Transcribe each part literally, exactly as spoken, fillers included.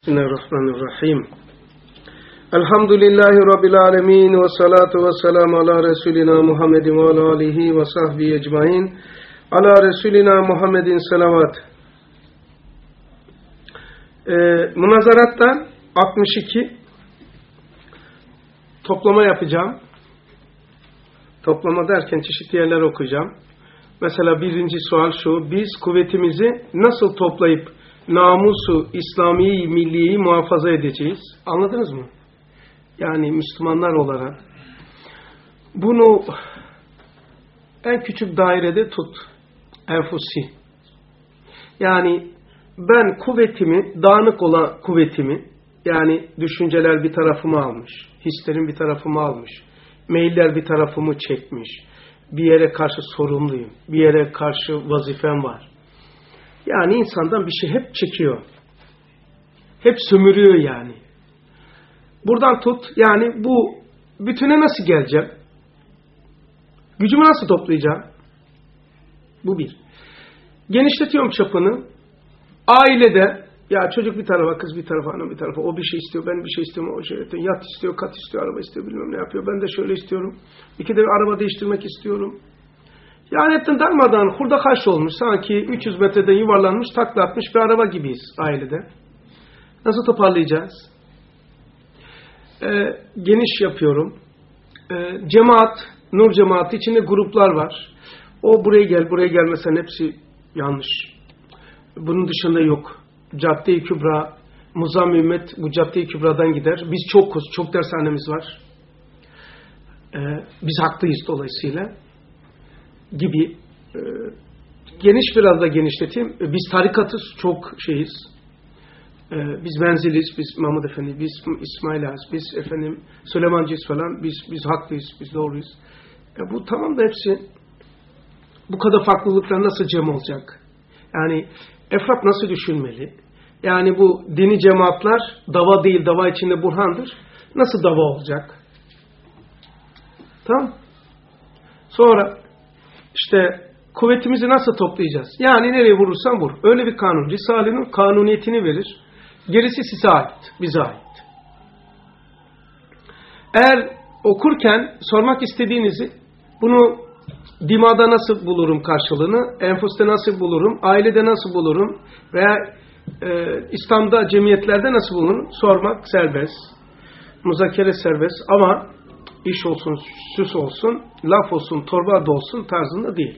Bismillahirrahmanirrahim. Elhamdülillahi Rabbil alemin ve salatu ve selamu ala Resulina Muhammedin ve ala alihi ve sahbihi ecmain. Ala Resulina Muhammedin selavat. Ee, Münazaratta altmış iki toplama yapacağım. Toplama derken çeşitli yerler okuyacağım. Mesela birinci sual şu: biz kuvvetimizi nasıl toplayıp namusu İslami milliyi muhafaza edeceğiz? Anladınız mı? Yani Müslümanlar olarak bunu en küçük dairede tut. Enfusi. Yani ben kuvvetimi, dağınık olan kuvvetimi, yani düşünceler bir tarafımı almış, hislerin bir tarafımı almış, meyiller bir tarafımı çekmiş, bir yere karşı sorumluyum, bir yere karşı vazifem var. Yani insandan bir şey hep çekiyor. Hep sömürüyor yani. Buradan tut, yani bu bütüne nasıl geleceğim? Gücümü nasıl toplayacağım? Bu bir. Genişletiyorum çapını. Ailede, ya çocuk bir tarafa, kız bir tarafa, hanım bir tarafa, o bir şey istiyor, ben bir şey istiyorum, o şey istiyor, yat istiyor, kat istiyor, araba istiyor, bilmem ne yapıyor, ben de şöyle istiyorum. İki de bir araba değiştirmek istiyorum. Yani etten darmadan hurda kaş olmuş, sanki üç yüz metreden yuvarlanmış, takla atmış bir araba gibiyiz ailede. Nasıl toparlayacağız? Ee, geniş yapıyorum. Ee, cemaat, nur cemaati içinde gruplar var. O buraya gel, buraya gelmesen hepsi yanlış. Bunun dışında yok. Cadde-i Kübra, Muzzam-ı Ümmet bu Cadde-i Kübra'dan gider. Biz çokuz, çok dershanemiz var. Ee, biz haklıyız dolayısıyla. Gibi e, geniş biraz da genişleteyim. E, biz tarikatız, çok şeyiz. E, biz menziliz, biz Mahmud Efendi, biz İsmail Ağaz, biz efendim Süleymancıyız falan. Biz biz haklıyız, biz doğruyuz. E, bu tamam da hepsi bu kadar farklılıklar nasıl cem olacak? Yani efrat nasıl düşünmeli? Yani bu dini cemaatler dava değil, dava içinde burhandır. Nasıl dava olacak? Tamam. Sonra İşte kuvvetimizi nasıl toplayacağız? Yani nereye vurursan vur. Öyle bir kanun. Risale'nin kanuniyetini verir. Gerisi size ait, bize ait. Eğer okurken sormak istediğinizi, bunu dimada nasıl bulurum karşılığını, enfuste nasıl bulurum, ailede nasıl bulurum veya e, İslam'da, cemiyetlerde nasıl bulurum sormak serbest. Muzakere serbest ama İş olsun, süs olsun, laf olsun, torba da olsun tarzında değil.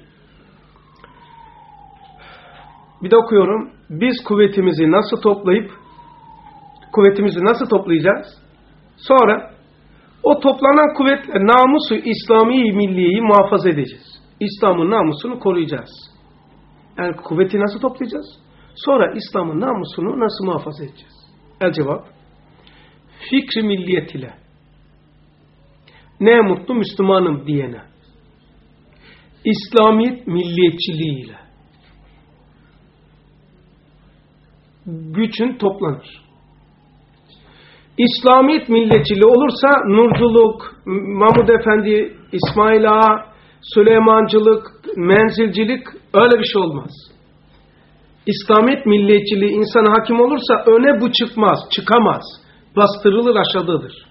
Bir de okuyorum. Biz kuvvetimizi nasıl toplayıp, kuvvetimizi nasıl toplayacağız? Sonra o toplanan kuvvetle namusu İslami milliyi muhafaza edeceğiz. İslam'ın namusunu koruyacağız. Yani kuvveti nasıl toplayacağız? Sonra İslam'ın namusunu nasıl muhafaza edeceğiz? El cevap, fikri milliyet ile. Ne mutlu Müslümanım diyene. İslamiyet milliyetçiliğiyle. Gücün toplanır. İslamiyet milliyetçiliği olursa nurculuk, Mahmud Efendi, İsmail Ağa, Süleymancılık, menzilcilik öyle bir şey olmaz. İslamiyet milliyetçiliği insana hakim olursa öne bu çıkmaz, çıkamaz. Bastırılır, aşağıdadır.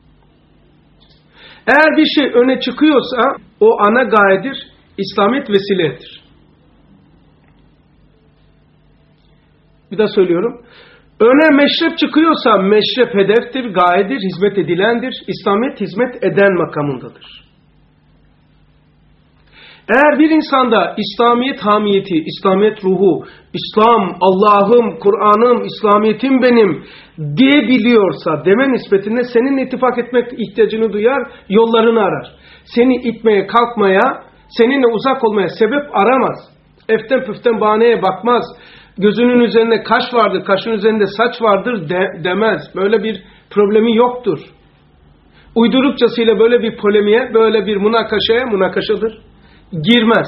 Eğer bir şey öne çıkıyorsa o ana gayedir, İslamiyet vesiledir. Bir daha söylüyorum. Öne meşrep çıkıyorsa meşrep hedeftir, gayedir, hizmet edilendir. İslamiyet hizmet eden makamındadır. Eğer bir insanda İslamiyet hamiyeti, İslamiyet ruhu, İslam, Allah'ım, Kur'an'ım, İslamiyet'im benim diyebiliyorsa deme nispetinde seninle ittifak etmek ihtiyacını duyar, yollarını arar. Seni itmeye, kalkmaya, seninle uzak olmaya sebep aramaz. Eften püften bahaneye bakmaz. Gözünün üzerinde kaş vardır, kaşın üzerinde saç vardır de, demez. Böyle bir problemi yoktur. Uydurukçasıyla böyle bir polemiğe, böyle bir münakaşaya, münakaşadır. Girmez.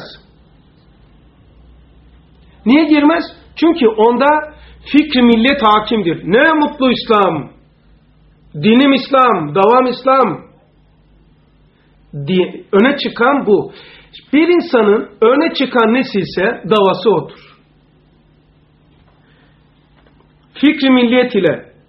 Niye girmez? Çünkü onda fikri millet hakimdir. Ne mutlu İslam. Dinim İslam, davam İslam. Diye, öne çıkan bu. Bir insanın öne çıkan nesilse davası odur. Fikri milliyet ile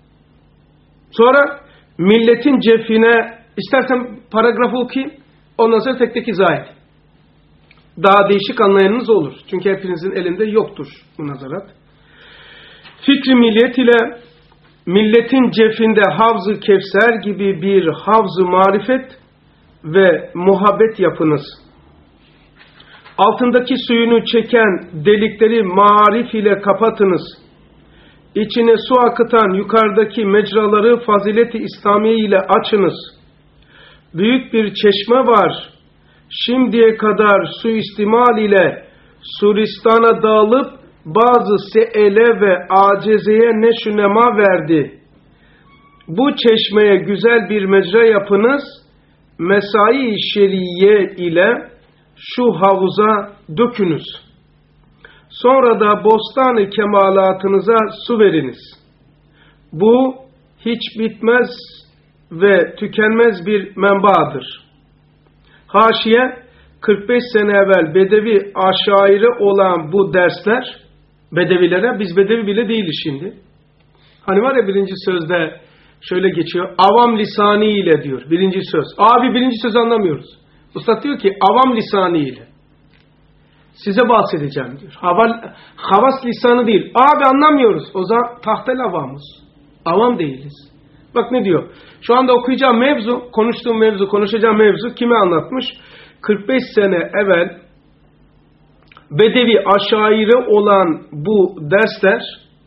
Sonra milletin cefine, istersen paragrafı okuyayım, ondan sonra tek tek izah edeyim. Daha değişik anlayanınız olur. Çünkü hepinizin elinde yoktur bu nazarat. Fikri milliyet ile milletin cefinde Havz-ı Kevser gibi bir havz-ı marifet ve muhabbet yapınız. Altındaki suyunu çeken delikleri marif ile kapatınız. İçine su akıtan yukarıdaki mecraları fazilet-i İslamiye ile açınız. Büyük bir çeşme var. Şimdiye kadar suistimal ile Suristan'a dağılıp bazı seele ve acizeye neşünema verdi. Bu çeşmeye güzel bir mecra yapınız, mesai şeriye ile şu havuza dökünüz. Sonra da bostan-ı kemalatınıza su veriniz. Bu hiç bitmez ve tükenmez bir menbadır. Haşiye, kırk beş sene evvel Bedevi aşaire olan bu dersler, Bedevilere, biz Bedevi bile değiliz şimdi. Hani var ya birinci sözde şöyle geçiyor, avam lisani ile diyor, birinci söz. Abi birinci söz anlamıyoruz. Usta diyor ki, avam lisani ile. Size bahsedeceğim diyor. Hava, havas lisanı değil. Abi anlamıyoruz. O zaman tahtel avamız. Avam değiliz. Bak ne diyor. Şu anda okuyacağım mevzu, konuştuğum mevzu, konuşacağım mevzu kime anlatmış? kırk beş sene evvel Bedevi aşaire olan bu dersler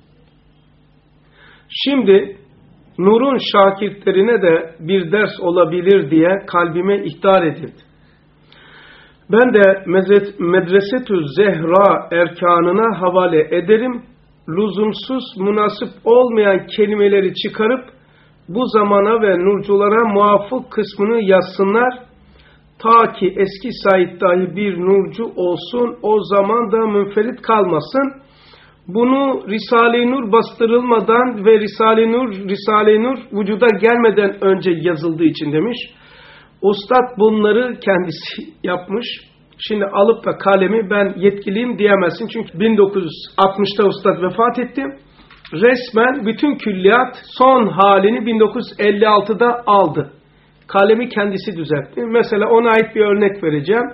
şimdi Nur'un şakirtlerine de bir ders olabilir diye kalbime ihtar edildi. Ben de Medresetü Zehra erkanına havale ederim. Lüzumsuz, münasip olmayan kelimeleri çıkarıp bu zamana ve nurculara muvafık kısmını yazsınlar. Ta ki eski Said dahi bir nurcu olsun, o zaman da münferit kalmasın. Bunu Risale-i Nur bastırılmadan ve Risale-i Nur, Risale-i Nur vücuda gelmeden önce yazıldığı için demiş. Ustad bunları kendisi yapmış. Şimdi alıp da kalemi ben yetkiliyim diyemezsin. Çünkü bin dokuz yüz altmışta ustad vefat etti. Resmen bütün külliyat son halini bin dokuz yüz elli altıda aldı. Kalemi kendisi düzeltti. Mesela ona ait bir örnek vereceğim.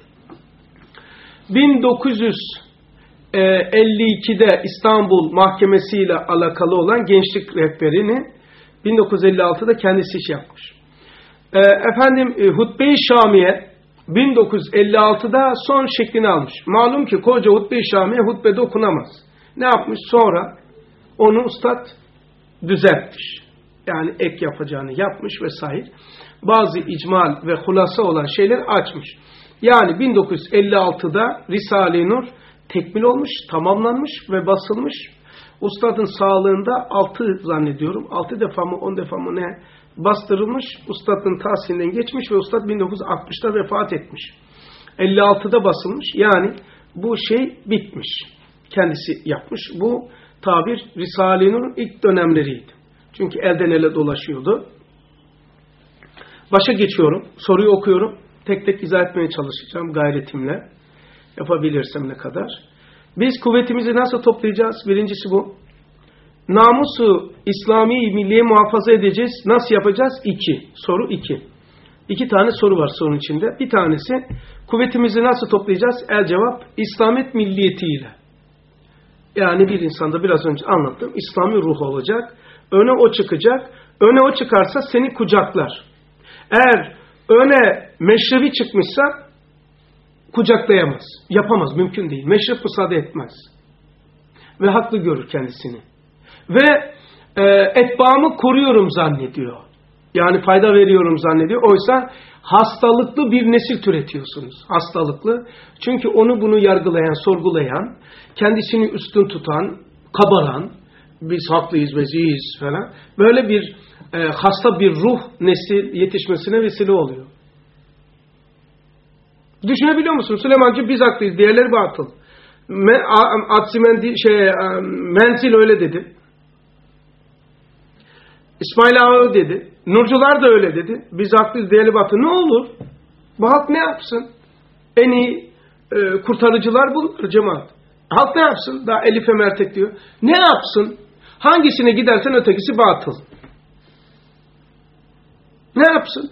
bin dokuz yüz elli ikide İstanbul Mahkemesi ile alakalı olan gençlik rehberini bin dokuz yüz elli altıda kendisi iş yapmış. E, efendim Hutbe-i Şamiye bin dokuz yüz elli altıda son şeklini almış. Malum ki koca Hutbe-i Şamiye hutbede okunamaz. Ne yapmış? Sonra onu ustad düzeltmiş. Yani ek yapacağını yapmış vesaire. Bazı icmal ve hulasa olan şeyler açmış. Yani bin dokuz yüz elli altıda Risale-i Nur tekmil olmuş, tamamlanmış ve basılmış. Ustadın sağlığında altı zannediyorum, altı defa mı on defa mı ne bastırılmış. Ustadın tahsilinden geçmiş ve ustad bin dokuz yüz altmışta vefat etmiş. elli altıda basılmış. Yani bu şey bitmiş. Kendisi yapmış. Bu tabir Risale-i Nur'un ilk dönemleriydi. Çünkü elden ele dolaşıyordu. Başa geçiyorum. Soruyu okuyorum. Tek tek izah etmeye çalışacağım gayretimle. Yapabilirsem ne kadar. Biz kuvvetimizi nasıl toplayacağız? Birincisi bu. Namusu İslami milliye muhafaza edeceğiz. Nasıl yapacağız? İki. Soru iki. İki tane soru var sorunun içinde. Bir tanesi kuvvetimizi nasıl toplayacağız? El cevap İslamet milliyetiyle. Yani bir insanda biraz önce anlattım. İslami ruh olacak. Öne o çıkacak. Öne o çıkarsa seni kucaklar. Eğer öne meşrebi çıkmışsa kucaklayamaz. Yapamaz. Mümkün değil. Meşrep müsaade etmez. Ve haklı görür kendisini. Ve e, etbaamı koruyorum zannediyor. Yani fayda veriyorum zannediyor. Oysa hastalıklı bir nesil türetiyorsunuz. Hastalıklı. Çünkü onu bunu yargılayan, sorgulayan, kendisini üstün tutan, kabaran, biz haklıyız, veziyiz falan. Böyle bir e, hasta bir ruh nesli yetişmesine vesile oluyor. Düşünebiliyor musun? Süleymancı biz haklıyız, diğerleri batıl. Atsimen şey, Menzil öyle dedi. İsmail Ağa dedi. Nurcular da öyle dedi. Biz haklıyız, diğerleri batıl. Ne olur? Bu halk ne yapsın? En iyi e, kurtarıcılar bunlar cemaat. Halk ne yapsın? Daha Elif'e mertek diyor. Ne yapsın? Hangisine gidersen ötekisi batıl. Ne yapsın?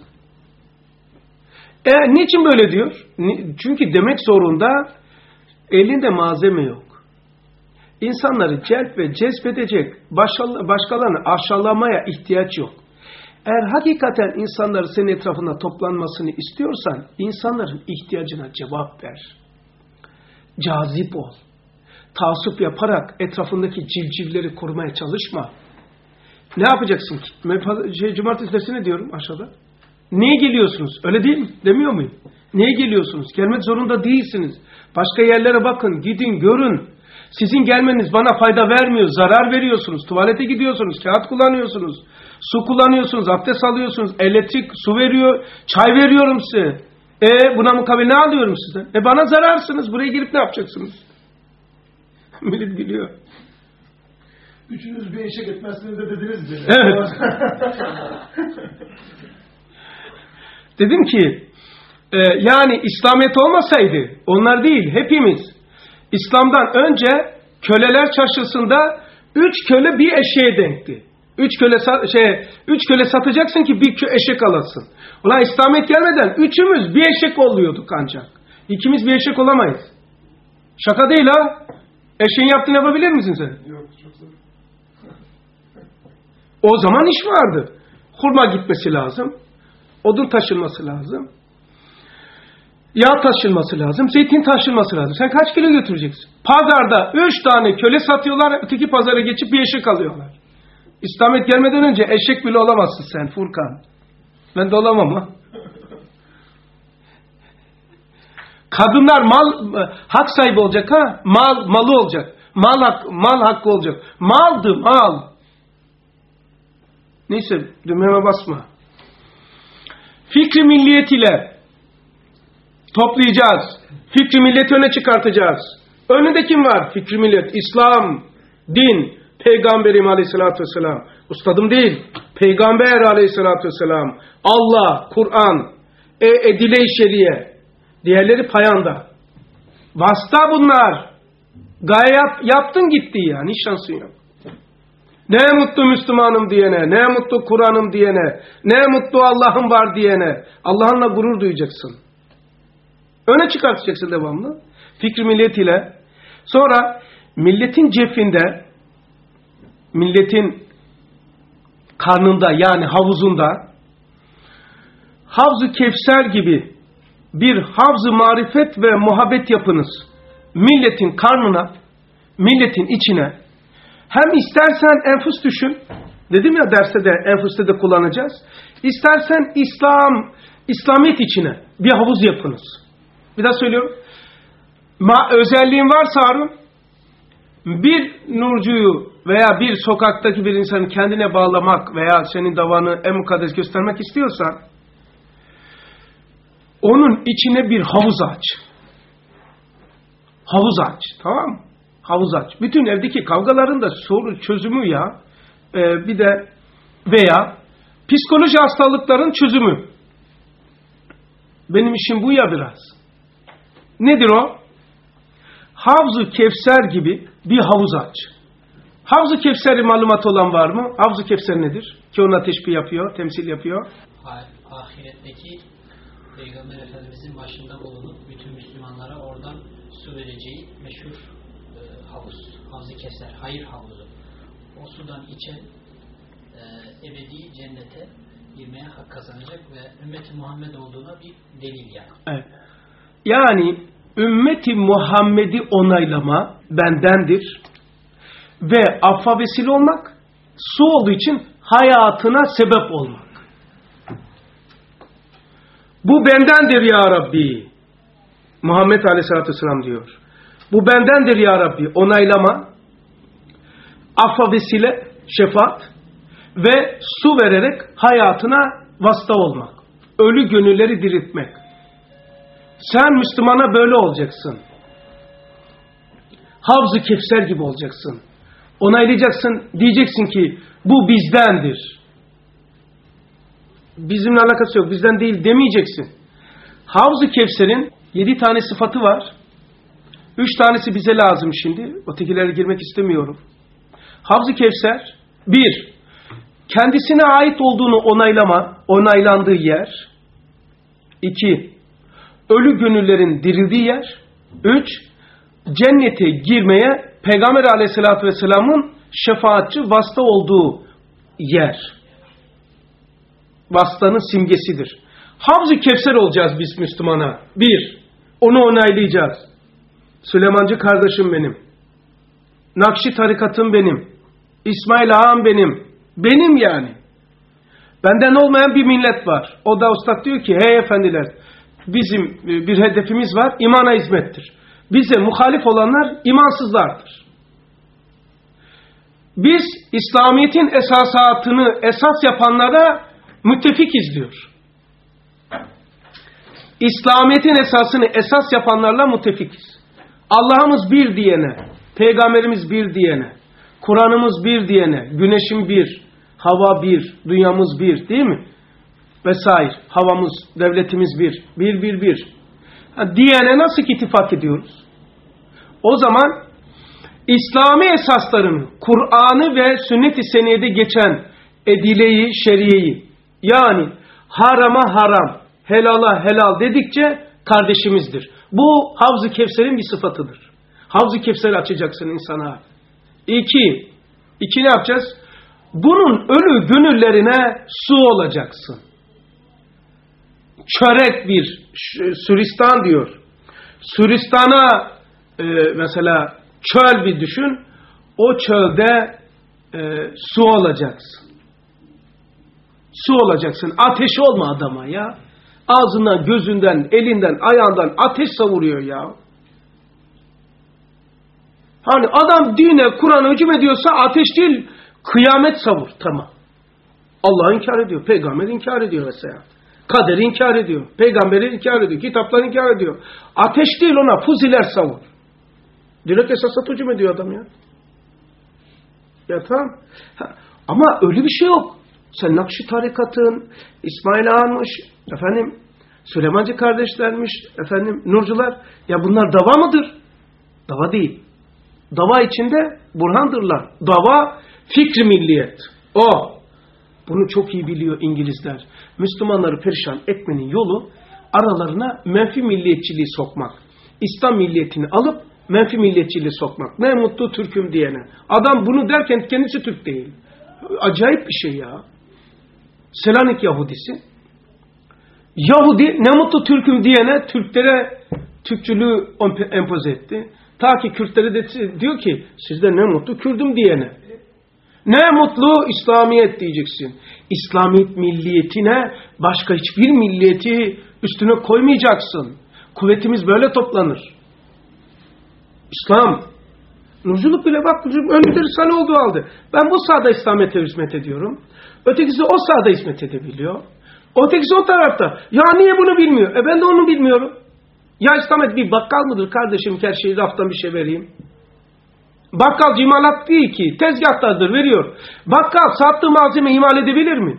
E, niçin böyle diyor? Çünkü demek zorunda elinde malzeme yok. İnsanları celp ve cezbedecek, başkalarını aşağılamaya ihtiyaç yok. Eğer hakikaten insanları senin etrafında toplanmasını istiyorsan, insanların ihtiyacına cevap ver. Cazip ol. Taassup yaparak etrafındaki civcivleri korumaya çalışma. Ne yapacaksın ki? Şey, Cumartesi dersine diyorum aşağıda. Niye geliyorsunuz? Öyle değil mi? Demiyor muyum? Niye geliyorsunuz? Gelmek zorunda değilsiniz. Başka yerlere bakın, gidin, görün. Sizin gelmeniz bana fayda vermiyor, zarar veriyorsunuz. Tuvalete gidiyorsunuz, kağıt kullanıyorsunuz, su kullanıyorsunuz, abdest alıyorsunuz, elektrik, su veriyor, çay veriyorum size. E buna mukabil ne alıyorum size? E bana zararsınız, buraya girip ne yapacaksınız? Millet gülüyor. Üçünüz bir eşek etmezsiniz de dediniz diye. Evet. Dedim ki, e, yani İslamiyet olmasaydı, onlar değil, hepimiz, İslam'dan önce köleler çarşısında üç köle bir eşeğe denkti. Üç köle, şey, üç köle satacaksın ki bir eşek alasın. Ulan İslamiyet gelmeden üçümüz bir eşek oluyorduk ancak. İkimiz bir eşek olamayız. Şaka değil ha. Eşeğin yaptığını yapabilir misin sen? Yok, çok zor. O zaman iş vardı. Hurma gitmesi lazım. Odun taşınması lazım. Yağ taşınması lazım. Zeytin taşınması lazım. Sen kaç kilo götüreceksin? Pazarda üç tane köle satıyorlar. Öteki pazara geçip bir eşek alıyorlar. İslamiyet gelmeden önce eşek bile olamazsın sen Furkan. Ben de olamam ha. Kadınlar mal hak sahibi olacak ha. Mal malı olacak. Mal hak, mal hakkı olacak. Maldı mal. Neyse düğmeme basma. Fikri milliyet ile toplayacağız. Fikri milleti öne çıkartacağız. Önünde kim var? Fikri millet. İslam, din, Peygamberim aleyhissalatü vesselam. Ustadım değil. Peygamber aleyhissalatü vesselam. Allah, Kur'an, e, edile-i şeriye. Diğerleri payanda. Vasıta bunlar. Gaye yap, yaptın gitti yani. Hiç şansın yok. Ne mutlu Müslümanım diyene, ne mutlu Kur'an'ım diyene, ne mutlu Allah'ım var diyene. Allah'ınla gurur duyacaksın. Öne çıkartacaksın devamlı. Fikri millet ile. Sonra milletin cefinde, milletin karnında yani havuzunda Havz-ı Kevser gibi bir havz-ı marifet ve muhabbet yapınız. Milletin karnına, milletin içine hem istersen enfus düşün. Dedim ya derste de enfuste de kullanacağız. İstersen İslam, İslamiyet içine bir havuz yapınız. Bir daha söylüyorum. Ma özelliğin varsa Harun, bir nurcuyu veya bir sokaktaki bir insanı kendine bağlamak veya senin davanı en mukaddes göstermek istiyorsan, onun içine bir havuz aç. Havuz aç. Tamam mı? Havuz aç. Bütün evdeki kavgaların da soru çözümü ya. Ee, bir de veya psikoloji hastalıkların çözümü. Benim işim bu ya biraz. Nedir o? Havz-ı Kevser gibi bir havuz aç. Havz-ı Kevser'i malumat olan var mı? Havz-ı Kevser nedir? Ki ona teşbih yapıyor, temsil yapıyor. Ahiretteki Peygamber Efendimizin başında bulunup bütün Müslümanlara oradan su vereceği meşhur e, havuz. Havz-ı Kevser, hayır havuzu. O sudan içen e, ebedi cennete girmeye hak kazanacak ve ümmeti Muhammed olduğuna bir delil yani. Evet. Yani ümmeti Muhammed'i onaylama bendendir ve affa vesile olmak, su olduğu için hayatına sebep olmak. Bu bendendir ya Rabbi. Muhammed Aleyhisselatü Vesselam diyor. Bu bendendir ya Rabbi. Onaylama, affa vesile, şefaat ve su vererek hayatına vasıta olmak. Ölü gönülleri diriltmek. Sen Müslümana böyle olacaksın. Havz-ı Kevser gibi olacaksın. Onaylayacaksın, diyeceksin ki bu bizdendir. Bizimle alakası yok, bizden değil demeyeceksin. Havz-ı Kevser'in yedi tane sıfatı var. Üç tanesi bize lazım şimdi. Ötekilere girmek istemiyorum. Havz-ı Kevser, bir, kendisine ait olduğunu onaylama, onaylandığı yer. İki, ölü gönüllerin dirildiği yer. Üç, cennete girmeye Peygamber Aleyhisselatü Vesselam'ın şefaatçi vasıta olduğu yer. Vasıtanın simgesidir. Havz-ı Kevser olacağız biz Müslümana. Bir, onu onaylayacağız. Süleymancı kardeşim benim. Nakşi tarikatım benim. İsmail Ağam benim. Benim yani. Benden olmayan bir millet var. O da ustad diyor ki, hey efendiler, bizim bir hedefimiz var, imana hizmettir. Bize muhalif olanlar imansızlardır. Biz İslamiyet'in esasatını esas yapanlara müttefikiz diyor. İslamiyet'in esasını esas yapanlarla müttefikiz. Allah'ımız bir diyene, Peygamberimiz bir diyene, Kur'an'ımız bir diyene, güneşim bir, hava bir, dünyamız bir, değil mi? Vesaire. Havamız, devletimiz bir. Bir, bir, bir. Ha, diyene nasıl ittifak ediyoruz? O zaman İslami esaslarını, Kur'an'ı ve sünnet-i seniyede geçen edileyi, şeriyeyi, yani harama haram, helala helal dedikçe kardeşimizdir. Bu Havz-ı Kevser'in bir sıfatıdır. Havz-ı Kevser'i açacaksın insana. İki, iki ne yapacağız? Bunun ölü gönüllerine su olacaksın. Çörek bir, Süristan diyor. Suristan'a e, mesela çöl bir düşün. O çölde e, su olacaksın. Su olacaksın. Ateş olma adama ya. Ağzından, gözünden, elinden, ayağından ateş savuruyor ya. Hani adam dine, Kur'an'a hücum ediyorsa ateş değil, kıyamet savur. Tamam. Allah inkar ediyor. Peygamber inkar ediyor mesela. Kaderi inkar ediyor. Peygamberi inkar ediyor. Kitapları inkar ediyor. Ateş değil ona fuziler savur. Direkt esasat hücum ediyor adam ya. Ya tamam. Ha, ama öyle bir şey yok. Sen Nakşi tarikatın, İsmail Ağa'nmış, efendim Süleymancı kardeşlermiş, efendim Nurcular. Ya bunlar dava mıdır? Dava değil. Dava içinde burhandırlar. Dava fikri milliyet. O. Bunu çok iyi biliyor İngilizler. Müslümanları perişan etmenin yolu aralarına menfi milliyetçiliği sokmak. İslam milliyetini alıp menfi milliyetçiliği sokmak. Ne mutlu Türk'üm diyene. Adam bunu derken kendisi Türk değil. Acayip bir şey ya. Selanik Yahudisi. Yahudi ne mutlu Türk'üm diyene Türklere Türkçülüğü empoze etti. Ta ki Kürtlere de diyor ki siz de ne mutlu Kürdüm diyene. Ne mutlu İslamiyet diyeceksin. İslamiyet milliyetine başka hiçbir milliyeti üstüne koymayacaksın. Kuvvetimiz böyle toplanır. İslam. Nurculuk bile bak önünde Risale olduğu halde. Ben bu sahada İslamiyet'e hizmet ediyorum. Ötekisi o sahada hizmet edebiliyor. Ötekisi o tarafta. Ya niye bunu bilmiyor? E ben de onu bilmiyorum. Ya İslamiyet bir bakkal mıdır kardeşim ki her şeyi raftan bir şey vereyim? Bakkal imalat değil ki. Tezgahtadır veriyor. Bakkal sattığı malzeme imal edebilir mi?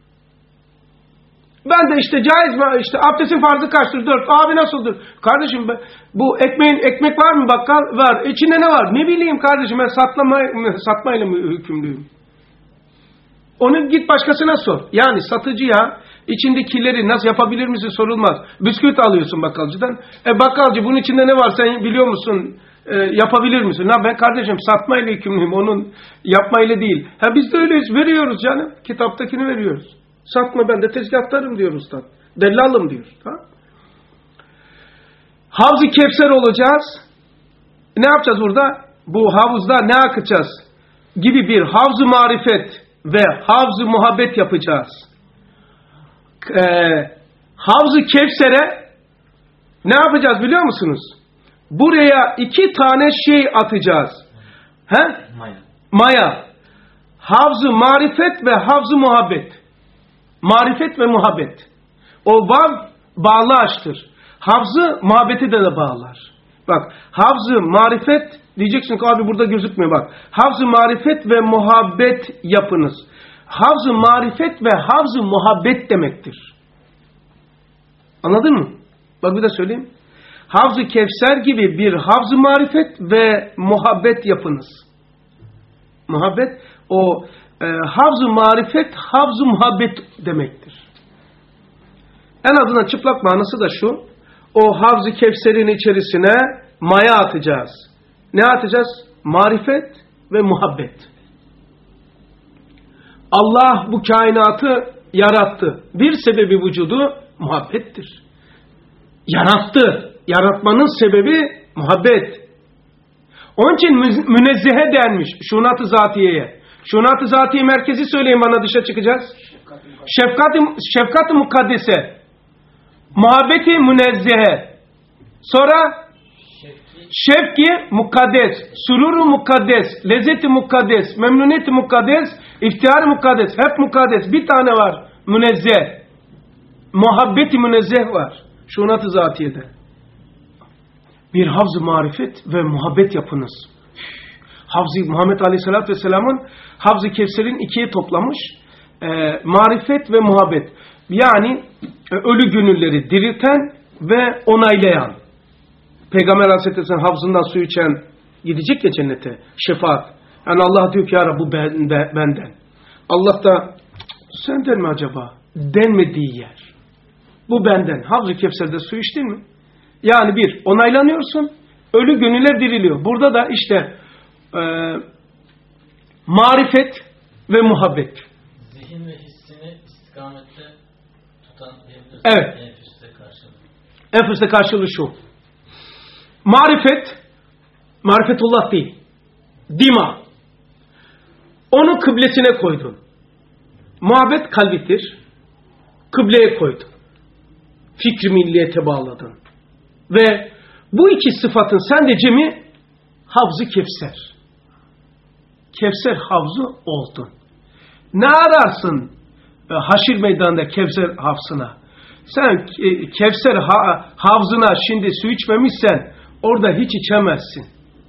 Ben de işte caiz mi? İşte abdestin farzı kaçtır? Dört. Abi nasıldır? Kardeşim ben, bu ekmeğin ekmek var mı bakkal? Var. İçinde ne var? Ne bileyim kardeşim ben satlama, satmayla mı hükümlüyüm? Onu git başkasına sor. Yani satıcıya içindekileri nasıl yapabilir misin sorulmaz. Bisküvit alıyorsun bakkalcıdan. E bakkalcı bunun içinde ne var sen biliyor musun? E, yapabilir misin? Ha ben kardeşim satmayla hükümlüyüm. Onun yapmayla değil. Ha biz de öyleyiz. Veriyoruz canım. Kitaptakini veriyoruz. Satma ben de tezgahtarım diyor usta. Dellalım diyor. Ha? Havz-ı Kevser olacağız. Ne yapacağız burada? Bu havuzda ne akıtacağız? Gibi bir havz-ı marifet ve havz-ı muhabbet yapacağız. Ee, Havz-ı Kevser'e ne yapacağız biliyor musunuz? Buraya iki tane şey atacağız. He? Maya. Maya. Havz-ı marifet ve havz-ı muhabbet. Marifet ve muhabbet. O vav bağlaçtır. Havz-ı muhabbeti de de bağlar. Bak havz-ı marifet diyeceksin ki abi burada gözükmüyor bak. Havz-ı marifet ve muhabbet yapınız. Havz-ı marifet ve havz-ı muhabbet demektir. Anladın mı? Bak bir de söyleyeyim. Havz-ı Kevser gibi bir havz-ı marifet ve muhabbet yapınız. Muhabbet o e, havz-ı marifet, havz-ı muhabbet demektir. En azından çıplak manası da şu, o havz-ı kevserin içerisine maya atacağız. Ne atacağız? Marifet ve muhabbet. Allah bu kainatı yarattı. Bir sebebi vücudu muhabbettir. Yarattı. Yaratmanın sebebi muhabbet. Onun için münezzehe denmiş şunat-ı zatiyeye. Şunat-ı zatiye merkezi söyleyin bana, dışa çıkacağız. Şefkat-ı şefkat mukaddese. Muhabbeti münezzehe. Sonra şefki mukaddes, sururu mukaddes, lezzeti mukaddes, memnuniyeti mukaddes, iftihar mukaddes, hep mukaddes. Bir tane var münezzeh. Muhabbeti münezzeh var şunat-ı zatiyede. Bir havz-ı marifet ve muhabbet yapınız. Havz-ı Muhammed Aleyhisselatü Vesselam'ın Havz-ı Kevser'in ikiye toplamış. E, marifet ve muhabbet. Yani e, ölü gönülleri dirilten ve onaylayan. Peygamber Aleyhisselatü'nün havzından su içen gidecek ya cennete. Şefaat. Yani Allah diyor ki ya Rabbi bu benden. Allah da senden mi acaba? Denmediği yer. Bu benden. Havz-ı Kevser'de su içtin mi? Yani bir, onaylanıyorsun. Ölü gönüller diriliyor. Burada da işte e, marifet ve muhabbet. Zihin ve hissini istikamette tutan bir evet. enfüste karşılığı. Enfüste karşılığı şu. Marifet, marifetullah değil. Dima. Onu kıblesine koydun. Muhabbet kalbidir. Kıbleye koydun. Fikri milliyete bağladın. Ve bu iki sıfatın sende cemi Havz-ı Kevser. Kevser havzu oldun. Ne ararsın e, haşir meydanında Kevser havzına? Sen e, Kevser ha, havzına şimdi su içmemişsen orada hiç içemezsin.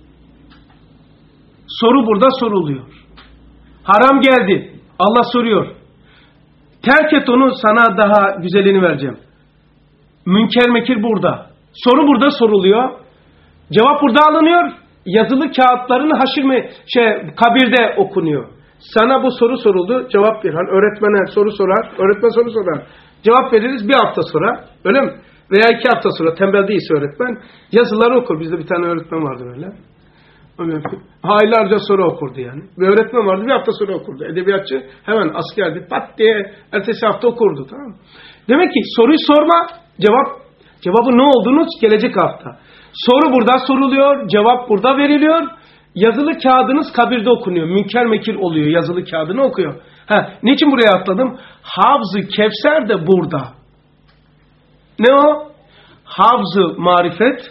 Soru burada soruluyor. Haram geldi. Allah soruyor. Terk et onu, sana daha güzelini vereceğim. Münker mekir burada. Soru burada soruluyor. Cevap burada alınıyor. Yazılı kağıtlarını haşir mi şey kabirde okunuyor. Sana bu soru soruldu. Cevap ver. Hani öğretmene soru sorar. Öğretmen soru sorar. Cevap veririz bir hafta sonra. Öyle mi? Veya iki hafta sonra, tembel değilse öğretmen yazıları okur. Bizde bir tane öğretmen vardı öyle. Aylarca soru okurdu yani. Bir öğretmen vardı, bir hafta sonra okurdu. Edebiyatçı hemen askerdi. Pat diye ertesi hafta okurdu. Tamam mı? Demek ki soruyu sorma, cevap cevabı ne olduğunu gelecek hafta. Soru burada soruluyor, cevap burada veriliyor. Yazılı kağıdınız kabirde okunuyor. Münker mekir oluyor, yazılı kağıdını okuyor. Ha, niçin buraya atladım? Havz-ı Kevser de burada. Ne o? Havz-ı marifet,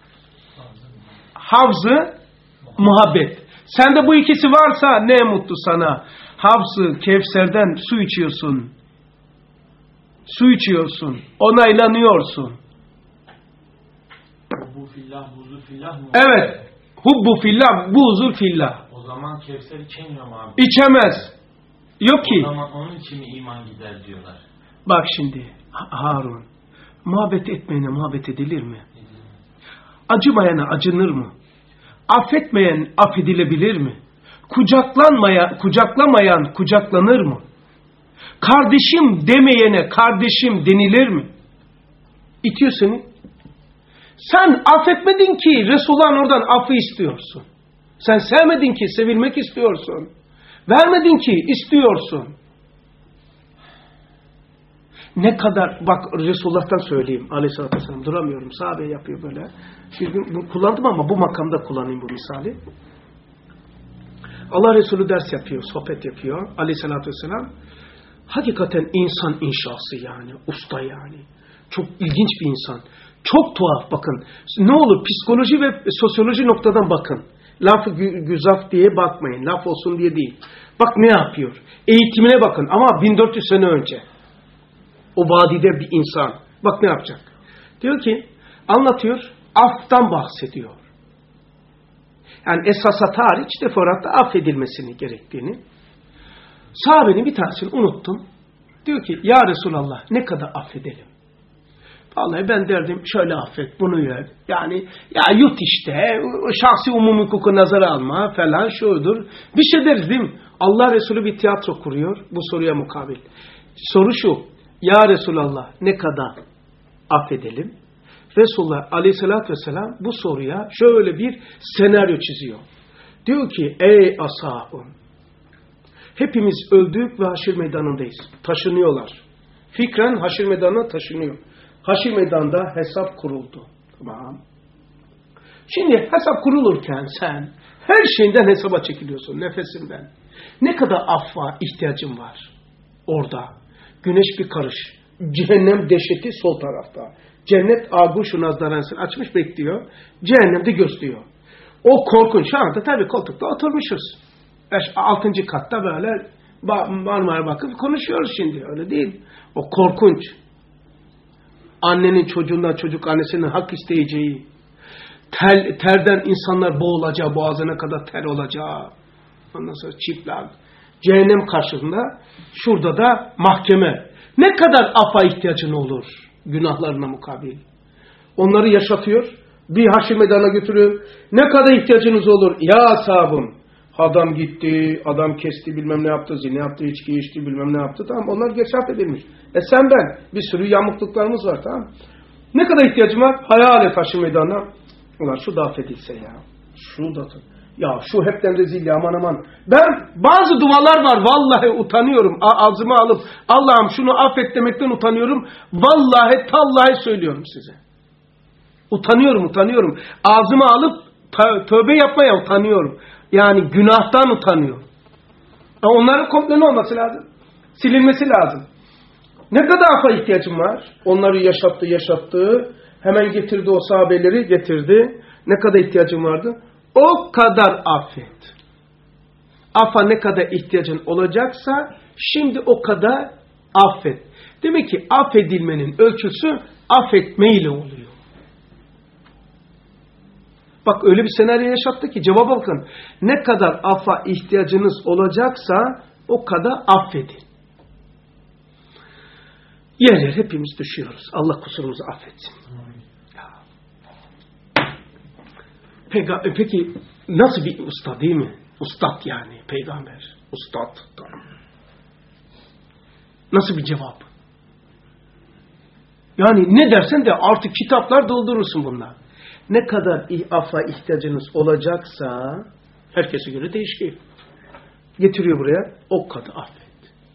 havz-ı muhabbet. Sende bu ikisi varsa ne mutlu sana. Havz-ı Kevser'den su içiyorsun. Su içiyorsun. Onaylanıyorsun. Bu fillah, buzu fillah mı? Evet. Hubbu fillah, buzu fillah. O zaman Kevser içemiyor mu abi? İçemez. Yok ki. O zaman onun için mi iman gider diyorlar. Bak şimdi Harun. Muhabbet etmeyene muhabbet edilir mi? Acımayana acınır mı? Affetmeyen affedilebilir mi? Kucaklanmaya, kucaklamayan kucaklanır mı? Kardeşim demeyene kardeşim denilir mi? İtiyor seni. Sen affetmedin ki Resulullah'ın oradan affı istiyorsun. Sen sevmedin ki sevilmek istiyorsun. Vermedin ki istiyorsun. Ne kadar, bak Resulullah'tan söyleyeyim aleyhissalatü vesselam, duramıyorum, sahabe yapıyor böyle. Bir gün bu kullandım ama bu makamda kullanayım bu misali. Allah Resulü ders yapıyor, sohbet yapıyor aleyhissalatü vesselam. Hakikaten insan inşası yani, usta yani. Çok ilginç bir insan. Çok tuhaf bakın. Ne olur psikoloji ve sosyoloji noktadan bakın. Laf-ı güzaf diye bakmayın. Laf olsun diye değil. Bak ne yapıyor. Eğitimine bakın ama bin dört yüz sene önce. O vadide bir insan. Bak ne yapacak. Diyor ki, anlatıyor, aftan bahsediyor. Yani esasa tarih, teferruatta affedilmesini gerektiğini. Sahabenin bir tanesini unuttum. Diyor ki, ya Resulallah ne kadar affedelim? Vallahi ben derdim şöyle affet, bunu ver. Yani ya yut işte, şahsi umumi hukuku nazara alma falan şudur. Bir şey deriz değil mi? Allah Resulü bir tiyatro kuruyor bu soruya mukabil. Soru şu, ya Resulallah ne kadar affedelim? Resulullah aleyhissalatü vesselam bu soruya şöyle bir senaryo çiziyor. Diyor ki ey ashabım, hepimiz öldük ve haşir meydanındayız. Taşınıyorlar. Fikren haşir meydanına taşınıyor. Haşir meydanda hesap kuruldu. Tamam. Şimdi hesap kurulurken sen her şeyinden hesaba çekiliyorsun, nefesinden. Ne kadar affa ihtiyacın var orada. Güneş bir karış. Cehennem dehşeti sol tarafta. Cennet ağuşu nazdarensini açmış bekliyor. Cehennemde gözlüyor. O korkunç. Şu anda tabii koltukta oturmuşuz. Altıncı katta böyle Marmara bakıp konuşuyoruz şimdi. Öyle değil. O korkunç. Annenin çocuğundan çocuk annesinin hak isteyeceği. Tel, terden insanlar boğulacağı, boğazına kadar ter olacağı. Ondan sonra çıplak. Cehennem karşısında şurada da mahkeme. Ne kadar affa ihtiyacın olur günahlarına mukabil. Onları yaşatıyor. Bir haşir meydana götürüyor. Ne kadar ihtiyacınız olur? Ya ashabım. Adam gitti, adam kesti, bilmem ne yaptı, zina yaptı, içki içti, bilmem ne yaptı. Tamam, onlar geç affedilmiş. E sen ben, bir sürü yamukluklarımız var, tamam. Ne kadar ihtiyacım var? Hayal et haşir meydana. Ulan şu da affedilse ya. Şu da. Ya şu hepten rezil ya, aman aman. Ben bazı dualar var, vallahi utanıyorum. Ağzıma alıp Allah'ım şunu affet demekten utanıyorum. Vallahi tallahi söylüyorum size. Utanıyorum, utanıyorum. Ağzıma alıp tövbe yapmaya utanıyorum. Yani günahtan utanıyor. Onların komple ne olması lazım? Silinmesi lazım. Ne kadar affa ihtiyacım var? Onları yaşattı, yaşattı. Hemen getirdi o sahabeleri, getirdi. Ne kadar ihtiyacım vardı? O kadar affet. Affa ne kadar ihtiyacın olacaksa şimdi o kadar affet. Demek ki affedilmenin ölçüsü affetmeyle oluyor. Bak öyle bir senaryo yaşattı ki cevaba bakın. Ne kadar affa ihtiyacınız olacaksa o kadar affedin. Yer yer hepimiz düşüyoruz. Allah kusurumuzu affetsin. Peki, peki nasıl bir usta değil mi? Ustad yani peygamber. Ustad. Nasıl bir cevap? Yani ne dersen de artık kitaplar doldurursun bunlar. Ne kadar affa ihtiyacınız olacaksa herkese göre değişiyor. Getiriyor buraya, o kadar affet.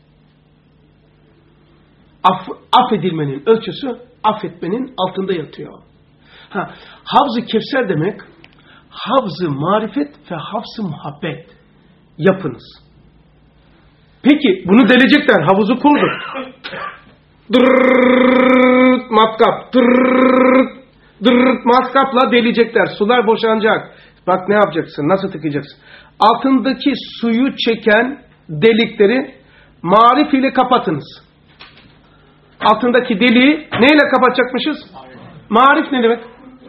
Aff, affedilmenin ölçüsü affetmenin altında yatıyor. Ha, Havz-ı Kevser demek havz-ı marifet ve havz-ı muhabbet yapınız. Peki bunu delecekler, havuzu kulduk. Dırrrrt matkap, dırrrrt dırrrrt matkapla delecekler. Sular boşanacak. Bak ne yapacaksın, nasıl tıkayacaksın? Altındaki suyu çeken delikleri marif ile kapatınız. Altındaki deliği neyle kapatacakmışız? Marif ne demek?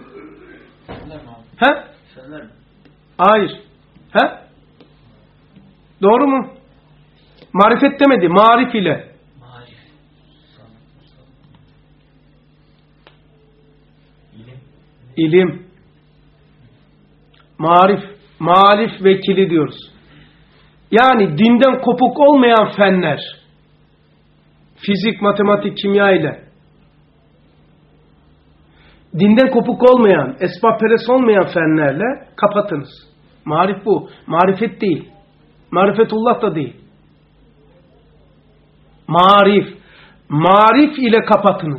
He? Hayır. He? Doğru mu? Marifet demedi, marif ile. Marif. İlim. Marif. Marif vekili diyoruz. Yani dinden kopuk olmayan fenler. Fizik, matematik, kimya ile. Dinden kopuk olmayan, esbab-perest olmayan fenlerle kapatınız. Marif bu. Marifet değil. Marifetullah da değil. Marif. Marif ile kapatınız.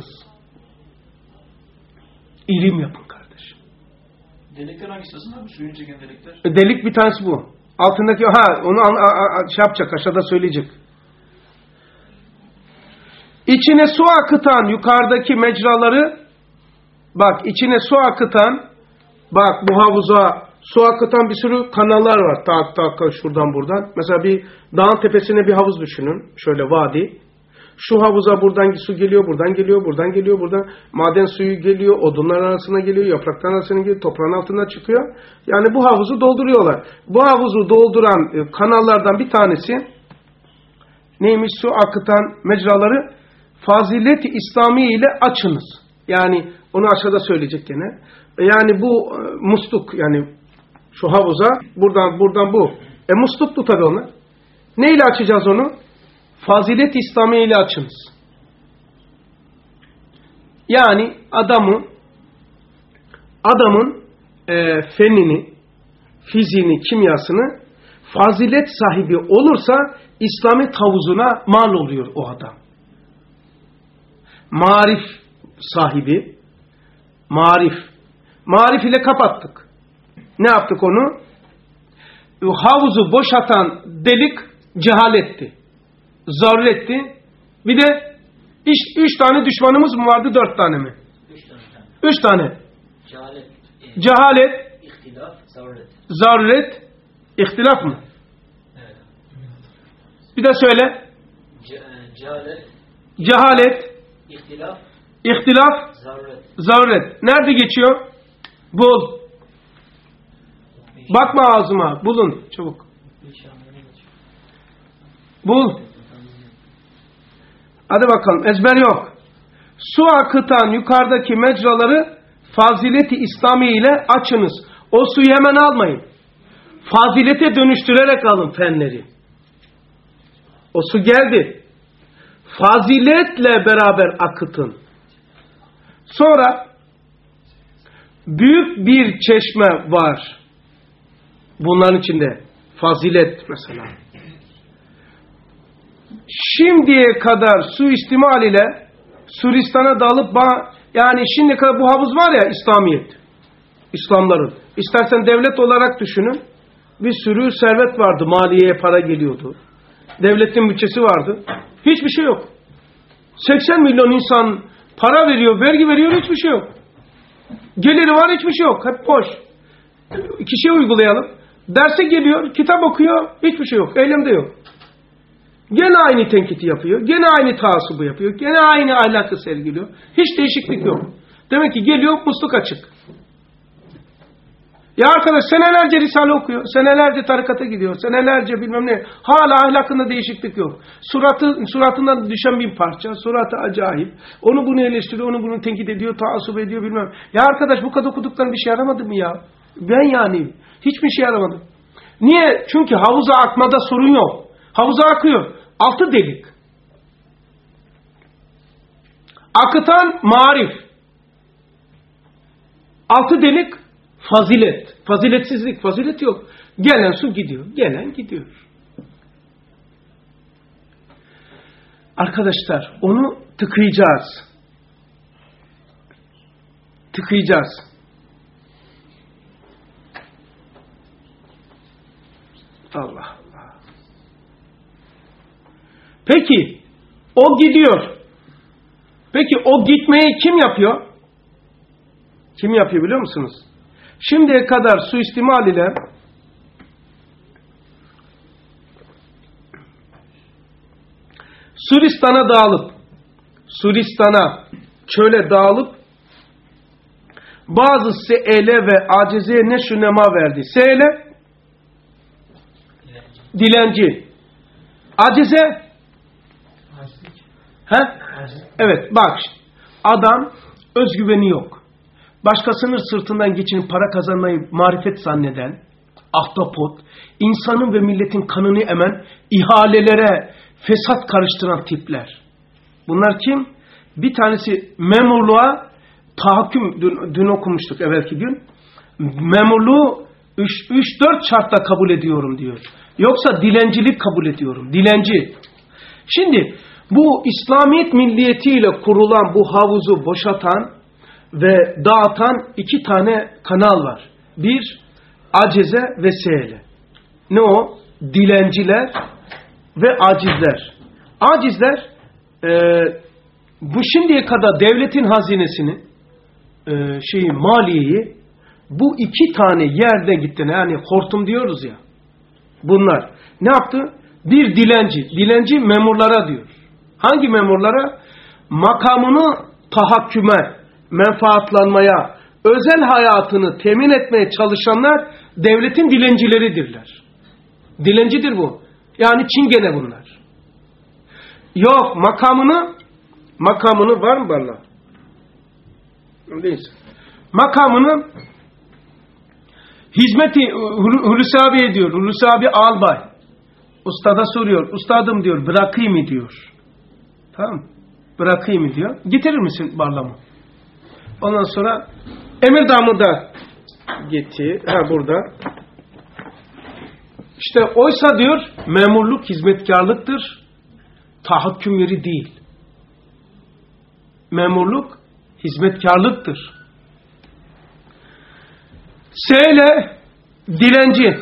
İlim yapın kardeşim. Delikler hangisi aslında bu suyun çeken delikler? E, delik bir tanesi bu. Altındaki, ha onu a, a, a, şey yapacak, aşağıda söyleyecek. İçine su akıtan yukarıdaki mecraları, bak içine su akıtan, bak bu havuza su akıtan bir sürü kanallar var. Tak tak şuradan buradan. Mesela bir dağın tepesine bir havuz düşünün. Şöyle vadi. Şu havuza buradan su geliyor, buradan geliyor, buradan geliyor, buradan. Maden suyu geliyor, odunlar arasına geliyor, yapraklar arasına geliyor, toprağın altına çıkıyor. Yani bu havuzu dolduruyorlar. Bu havuzu dolduran kanallardan bir tanesi neymiş? Su akıtan mecraları fazilet-i İslami ile açınız. Yani onu aşağıda söyleyecek gene. Yani bu e, musluk yani şu havuza buradan buradan bu. E musluktu tabii onlar. Neyle açacağız onu? Fazilet İslami ile açınız. Yani adamı adamın e, fenini, fiziğini, kimyasını fazilet sahibi olursa İslamiyet havuzuna mal oluyor o adam. Marif sahibi, marif. Marif ile kapattık. Ne yaptık onu? Havuzu boşatan delik cehaletti. Zaruretti. Bir de üç, üç tane düşmanımız mı vardı? Dört tane mi? Üç tane. Üç tane. Cehalet. E, Cehalet. İhtilaf. Zaruret. Zaruret. İhtilaf mı? Evet. Bir de söyle. Ce, e, cehalet. Cehalet. İhtilaf. İhtilaf. Zaruret. Zaruret. Nerede geçiyor? Bul. Bakma ağzıma. Bulun. Çabuk. Bul. Hadi bakalım. Ezber yok. Su akıtan yukarıdaki mecraları fazileti İslami ile açınız. O suyu hemen almayın. Fazilete dönüştürerek alın fenleri. O su geldi. Faziletle beraber akıtın. Sonra büyük bir çeşme var. Bunların içinde. Fazilet mesela. Şimdiye kadar suistimal ile Suristan'a dalıp yani şimdiye kadar bu havuz var ya İslamiyet. İslamların. İstersen devlet olarak düşünün. Bir sürü servet vardı. Maliyeye para geliyordu. Devletin bütçesi vardı. Hiçbir şey yok. seksen milyon insan para veriyor, vergi veriyor, hiçbir şey yok. Geliri var, hiçbir şey yok. Hep boş. Kişiye uygulayalım. Derse geliyor, kitap okuyor, hiçbir şey yok. Eylemde yok. Gene aynı tenkiti yapıyor. Gene aynı taassubu yapıyor. Gene aynı ahlakı sergiliyor. Hiç değişiklik yok. Demek ki geliyor, musluk açık. Ya arkadaş senelerce Risale okuyor. Senelerce tarikata gidiyor. Senelerce bilmem ne. Hala ahlakında değişiklik yok. Suratı, suratından düşen bir parça. Suratı acayip. Onu bunu eleştiriyor. Onu bunu tenkit ediyor. Taassup ediyor bilmem. Ya arkadaş bu kadar okuduktan bir şey yaramadı mı ya? Ben yani. Hiçbir şey yaramadı. Niye? Çünkü havuza akmada sorun yok. Havuza akıyor. Altı delik. Akıtan marif. Altı delik fazilet. Faziletsizlik. Fazilet yok. Gelen su gidiyor. Gelen gidiyor. Arkadaşlar onu tıkayacağız. Tıkayacağız. Allah Allah. Peki o gidiyor. Peki o gitmeyi kim yapıyor? Kim yapıyor biliyor musunuz? Şimdiye kadar suistimal ile Suristan'a dağılıp Suristan'a çöle dağılıp bazı se'ele ve acizeye neşr-ü nema verdi. Se'ele dilenci. Acize he? Evet bak işte. Adam özgüveni yok. Başkasının sırtından geçinip para kazanmayı marifet zanneden ahtapot, insanın ve milletin kanını emen, ihalelere fesat karıştıran tipler. Bunlar kim? Bir tanesi memurluğa tahakküm, dün, dün okumuştuk evvelki gün. Memurluğu üç dört şartla kabul ediyorum diyor. Yoksa dilencilik kabul ediyorum. Dilenci. Şimdi bu İslamiyet milliyetiyle kurulan bu havuzu boşatan ve dağıtan iki tane kanal var. Bir, acize ve seyle. Ne o? Dilenciler ve acizler. Acizler e, bu şimdiye kadar devletin hazinesini e, şeyi, maliyeyi bu iki tane yerde gitti. Yani hortum diyoruz ya. Bunlar. Ne yaptı? Bir dilenci. Dilenci memurlara diyor. Hangi memurlara? Makamını tahakküme, menfaatlanmaya, özel hayatını temin etmeye çalışanlar devletin dilencileridirler. Dilencidir bu. Yani çingene bunlar. Yok makamını makamını var mı bana? Neyse. Makamını hizmeti Hulusi abi ediyor. Hulusi abi albay. Ustada soruyor. Ustadım diyor, bırakayım mı diyor. Tamam. Bırakayım mı diyor. Getirir misin barlamı? Ondan sonra Emirdam'ı da getir. Ha burada. İşte oysa diyor memurluk hizmetkarlıktır. Tahakküm yeri değil. Memurluk hizmetkarlıktır. Seyle dilenci.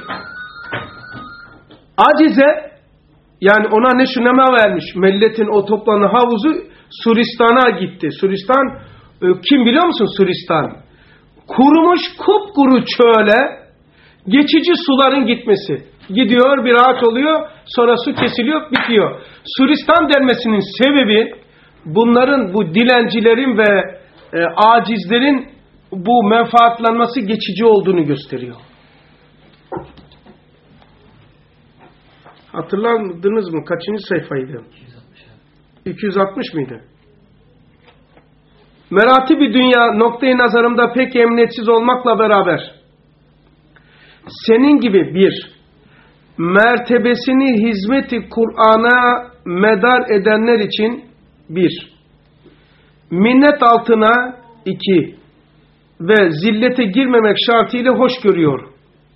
Acize, yani ona ne şu nema vermiş. Milletin o toplanan havuzu Suristan'a gitti. Suristan kim biliyor musun Suristan? Kurumuş kupkuru çöle geçici suların gitmesi. Gidiyor, bir ağaç oluyor, sonra su kesiliyor, bitiyor. Suristan denmesinin sebebi bunların, bu dilencilerin ve e, acizlerin bu menfaatlanması geçici olduğunu gösteriyor. Hatırladınız mı? Kaçıncı sayfaydı? iki yüz altmış mıydı? Merati-i dünya noktayı nazarımda pek emniyetsiz olmakla beraber senin gibi bir mertebesini hizmeti Kur'an'a medar edenler için bir, minnet altına iki ve zillete girmemek şartıyla hoş görüyor.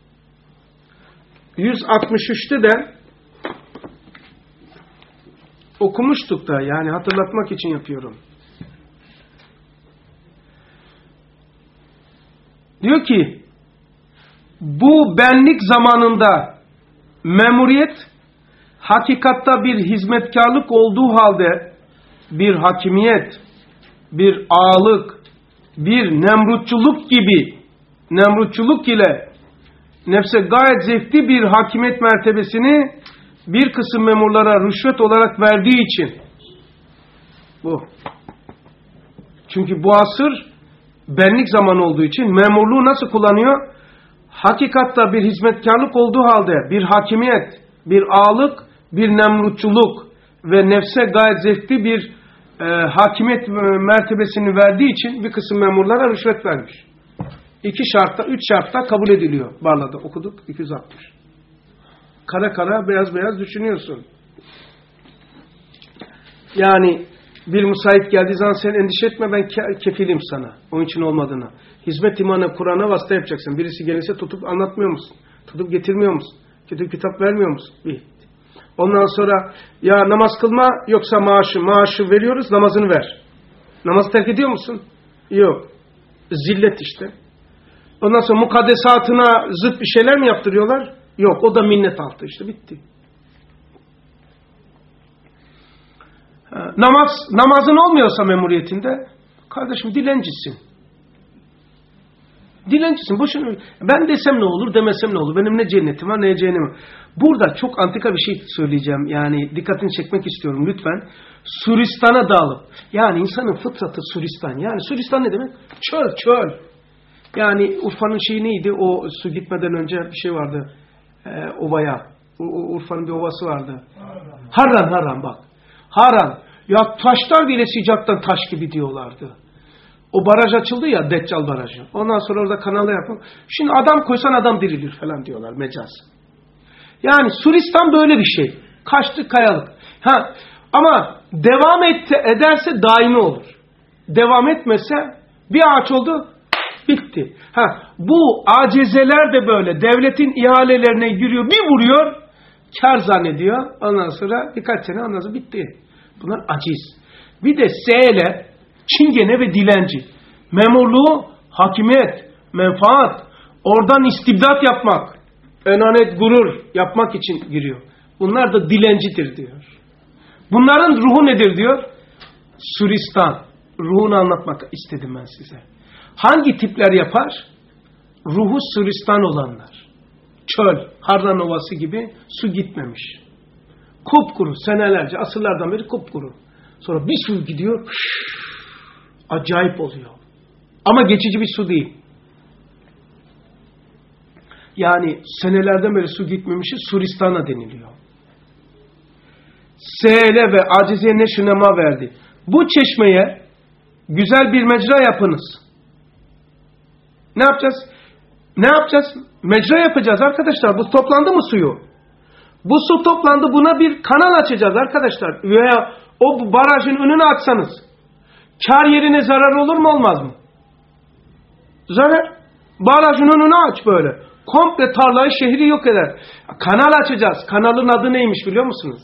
yüz altmış üçte de okumuştuk da, yani hatırlatmak için yapıyorum. Diyor ki bu benlik zamanında memuriyet hakikatta bir hizmetkarlık olduğu halde bir hakimiyet, bir ağalık, bir nemrutçuluk gibi nemrutçuluk ile nefse gayet zevkli bir hakimiyet mertebesini bir kısım memurlara rüşvet olarak verdiği için bu. Çünkü bu asır benlik zaman olduğu için memurluğu nasıl kullanıyor? Hakikatta bir hizmetkarlık olduğu halde bir hakimiyet, bir ağalık, bir nemrutçuluk ve nefse gayet zevkli bir e, hakimiyet mertebesini verdiği için bir kısım memurlara rüşvet vermiş. İki şartta, üç şartta kabul ediliyor. Barla'da okuduk iki yüz altmış. Kara kara, beyaz beyaz düşünüyorsun. Yani bir müsait geldiği zaman sen endişe etme, ben kefilim sana. Onun için olmadığına. Hizmet imanı Kur'an'a vasıta yapacaksın. Birisi gelirse tutup anlatmıyor musun? Tutup getirmiyor musun? Tutup kitap vermiyor musun? Bir. Ondan sonra ya namaz kılma, yoksa maaşı. Maaşı veriyoruz, namazını ver. Namazı terk ediyor musun? Yok. Zillet işte. Ondan sonra mukaddesatına zıt bir şeyler mi yaptırıyorlar? Yok. O da minnet altı işte. Bitti. Namaz, namazın olmuyorsa memuriyetinde, kardeşim dilencisin. Dilencisin. Boşuna. Ben desem ne olur, demesem ne olur? Benim ne cennetim var, ne cehennem var. Burada çok antika bir şey söyleyeceğim. Yani dikkatini çekmek istiyorum lütfen. Suristan'a dağılıp. Yani insanın fıtratı Suristan. Yani Suristan ne demek? Çöl, çöl. Yani Urfa'nın şeyi neydi? O su gitmeden önce bir şey vardı. Ee, ovaya. Urfa'nın bir ovası vardı. Harran, Harran bak. Haran. Ya taşlar bile sıcaktan taş gibi diyorlardı. O baraj açıldı ya, Deccal barajı. Ondan sonra orada kanalı yapın. Şimdi adam koysan adam dirilir falan diyorlar, mecaz. Yani Suristan böyle bir şey. Kaçtı kayalık. Ha, ama devam et, ederse daimi olur. Devam etmese bir ağaç oldu, bitti. Ha, bu acizeler de böyle. Devletin ihalelerine giriyor, bir vuruyor, kar zannediyor. Ondan sonra birkaç sene ondan sonra bitti. Bunlar aciz. Bir de seyle, çingene ve dilenci. Memurluğu, hakimiyet, menfaat, oradan istibdat yapmak, enanet, gurur yapmak için giriyor. Bunlar da dilencidir diyor. Bunların ruhu nedir diyor? Suristan. Ruhunu anlatmak istedim ben size. Hangi tipler yapar? Ruhu Suristan olanlar. Çöl, Harran Ovası gibi su gitmemiş. Kupkuru, senelerce, asırlardan beri kupkuru. Sonra bir su gidiyor, acayip oluyor. Ama geçici bir su değil. Yani senelerden beri su gitmemişi Suristan'a deniliyor. Seyle ve acizeye ne şunema verdi. Bu çeşmeye güzel bir mecra yapınız. Ne yapacağız? Ne yapacağız? Mecra yapacağız arkadaşlar. Bu toplandı mı suyu? Bu su toplandı, buna bir kanal açacağız arkadaşlar. Veya o barajın önünü açsanız kar yerine zarar olur mu olmaz mı? Zarar. Barajın önünü aç böyle. Komple tarlayı, şehri yok eder. Kanal açacağız. Kanalın adı neymiş biliyor musunuz?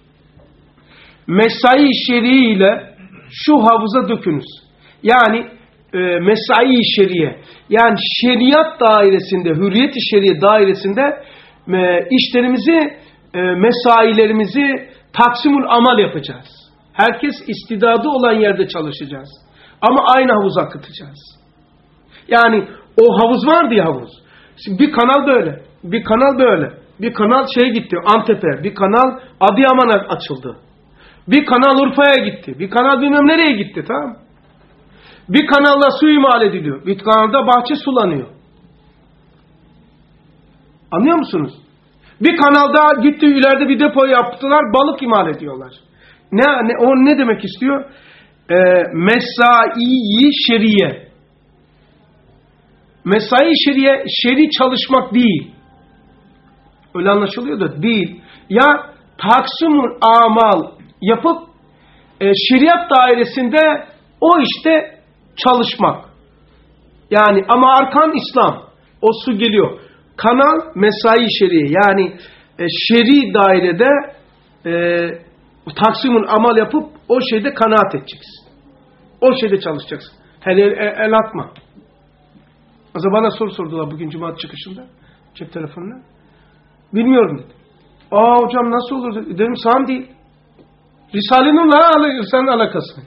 Mesai şer'i ile şu havuza dökünüz. Yani e, mesai şer'iye. Yani şeriat dairesinde, hürriyet-i şer'iye dairesinde e, işlerimizi, e, mesailerimizi taksimül amal yapacağız. Herkes istidadı olan yerde çalışacağız. Ama aynı havuza akıtacağız. Yani o havuz vardı ya havuz. Şimdi bir kanal böyle, bir kanal böyle, bir kanal şeye gitti Antep'e, bir kanal Adıyaman'a açıldı. Bir kanal Urfa'ya gitti, bir kanal bilmem nereye gitti, tamam mı? Bir kanalla su imal ediliyor, bir kanalda bahçe sulanıyor. Anlıyor musunuz? Bir kanalda gitti ileride bir depo yaptılar, balık imal ediyorlar. Ne, ne o ne demek istiyor? Ee, mesai-i şeriye. Mesai şeriye, şeri çalışmak değil. Öyle anlaşılıyor da değil. Ya taksimul amal yapıp e, şeriat dairesinde o işte çalışmak. Yani ama arkan İslam. O su geliyor. Kanal mesai şeriye. Yani e, şeri dairede e, taksimul amal yapıp o şeyde kanaat edeceksin. O şeyde çalışacaksın. Hele el, el atma. O zaman bana soru sordular bugün Cuma çıkışında. Cep telefonuna. Bilmiyorum dedim. Aa hocam nasıl olur dedim. Sağım değil. Risale-i Nur'la senin alakası.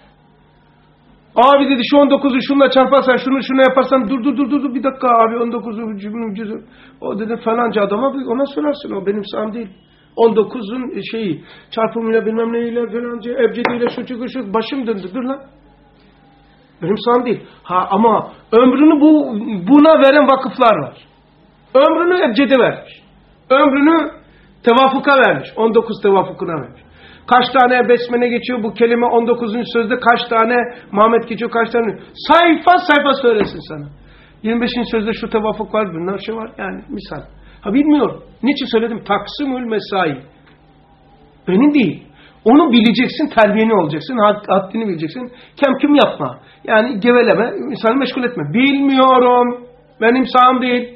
Abi dedi şu on dokuzu şunla çarparsan şunu şunu yaparsan dur dur dur dur bir dakika abi on dokuzu cüzü. O dedi falanca adama ona söylersin o benim sağım değil. on dokuzun şeyi çarpımıyla bilmem neyle falanca ebcediyle şu çıkı şu başım döndü dur lan. Benim sağım değil. Ha ama ömrünü bu buna veren vakıflar var. Ömrünü ebcede vermiş. Ömrünü tevafuka vermiş. on dokuz tevafukuna vermiş. Kaç tane besmele geçiyor bu kelime on dokuzuncu sözde kaç tane Muhammed geçiyor kaç tane sayfa sayfa söylesin sana. yirmi beşinci sözde şu tevafuk var bunlar şey var yani misal. Ha bilmiyorum. Niçin söyledim? Taksimül mesai. Benim değil. Onu bileceksin, terbiyeni olacaksın, haddini bileceksin. Kem kim yapma. Yani geveleme, insanı meşgul etme. Bilmiyorum. Benim sağım değil.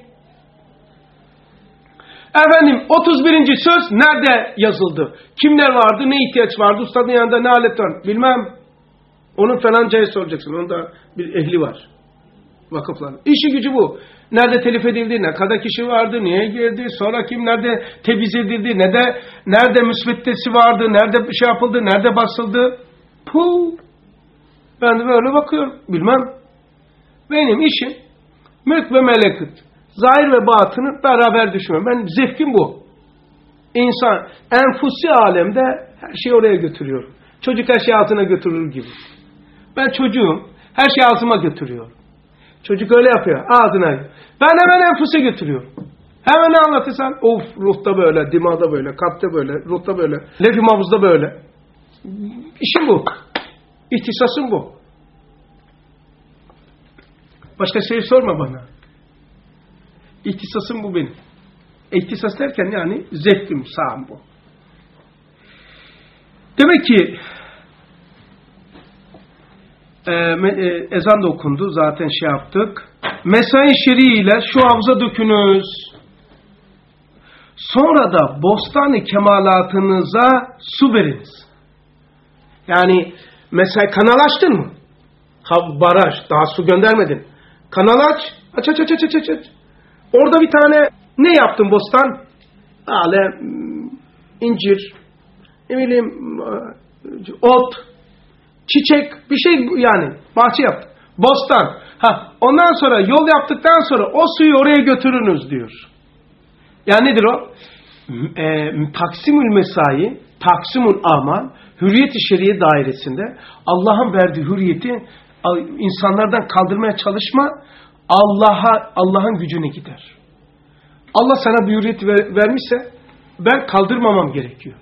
Efendim otuz birinci söz nerede yazıldı? Kimler vardı? Ne ihtiyaç vardı? Ustadın yanında ne alet var? Bilmem. Onun falancaya soracaksın. Onun da bir ehli var. Vakıfların. İşi gücü bu. Nerede telif edildi? Ne kadar kişi vardı? Niye girdi? Sonra kim nerede tebiz edildi? Ne de, nerede müsveddesi vardı? Nerede bir şey yapıldı? Nerede basıldı? Puh. Ben de böyle bakıyorum. Bilmem. Benim işim mülk ve melekut. Zahir ve batını beraber düşünüyorum. Ben zevkim bu. İnsan enfusi alemde her şeyi oraya götürüyor. Çocuk her şeyi altına götürür gibi. Ben çocuğum. Her şeyi altıma götürüyor. Çocuk öyle yapıyor. Ağzına. Ben hemen enfusi götürüyorum. Hemen ne anlatırsan of ruhta böyle, dimağda böyle, kalpte böyle, ruhta böyle, lef-i mahfuzda böyle. İşim bu. İhtisasım bu. Başka şey sorma bana. İhtisasım bu benim. İhtisas derken yani zevkim, sağım bu. Demek ki e, e, ezan da okundu. Zaten şey yaptık. Mesai şer'i ile şu havuza dökünüz. Sonra da bostan-ı kemalatınıza su veriniz. Yani mesela kanal açtın mı? Ha, baraj. Daha su göndermedin. Kanal aç. Aç aç aç aç aç aç. Orada bir tane ne yaptın bostan? Böyle incir, ne bileyim ot, çiçek, bir şey yani bahçe yaptın. Bostan. Ha, ondan sonra yol yaptıktan sonra o suyu oraya götürünüz diyor. Yani nedir o? E, taksimül mesai, taksimül amal, hürriyet-i şeriye dairesinde Allah'ın verdiği hürriyeti insanlardan kaldırmaya çalışma, Allah'a Allah'ın gücüne gider. Allah sana bir hürriyet ver, vermişse ben kaldırmamam gerekiyor.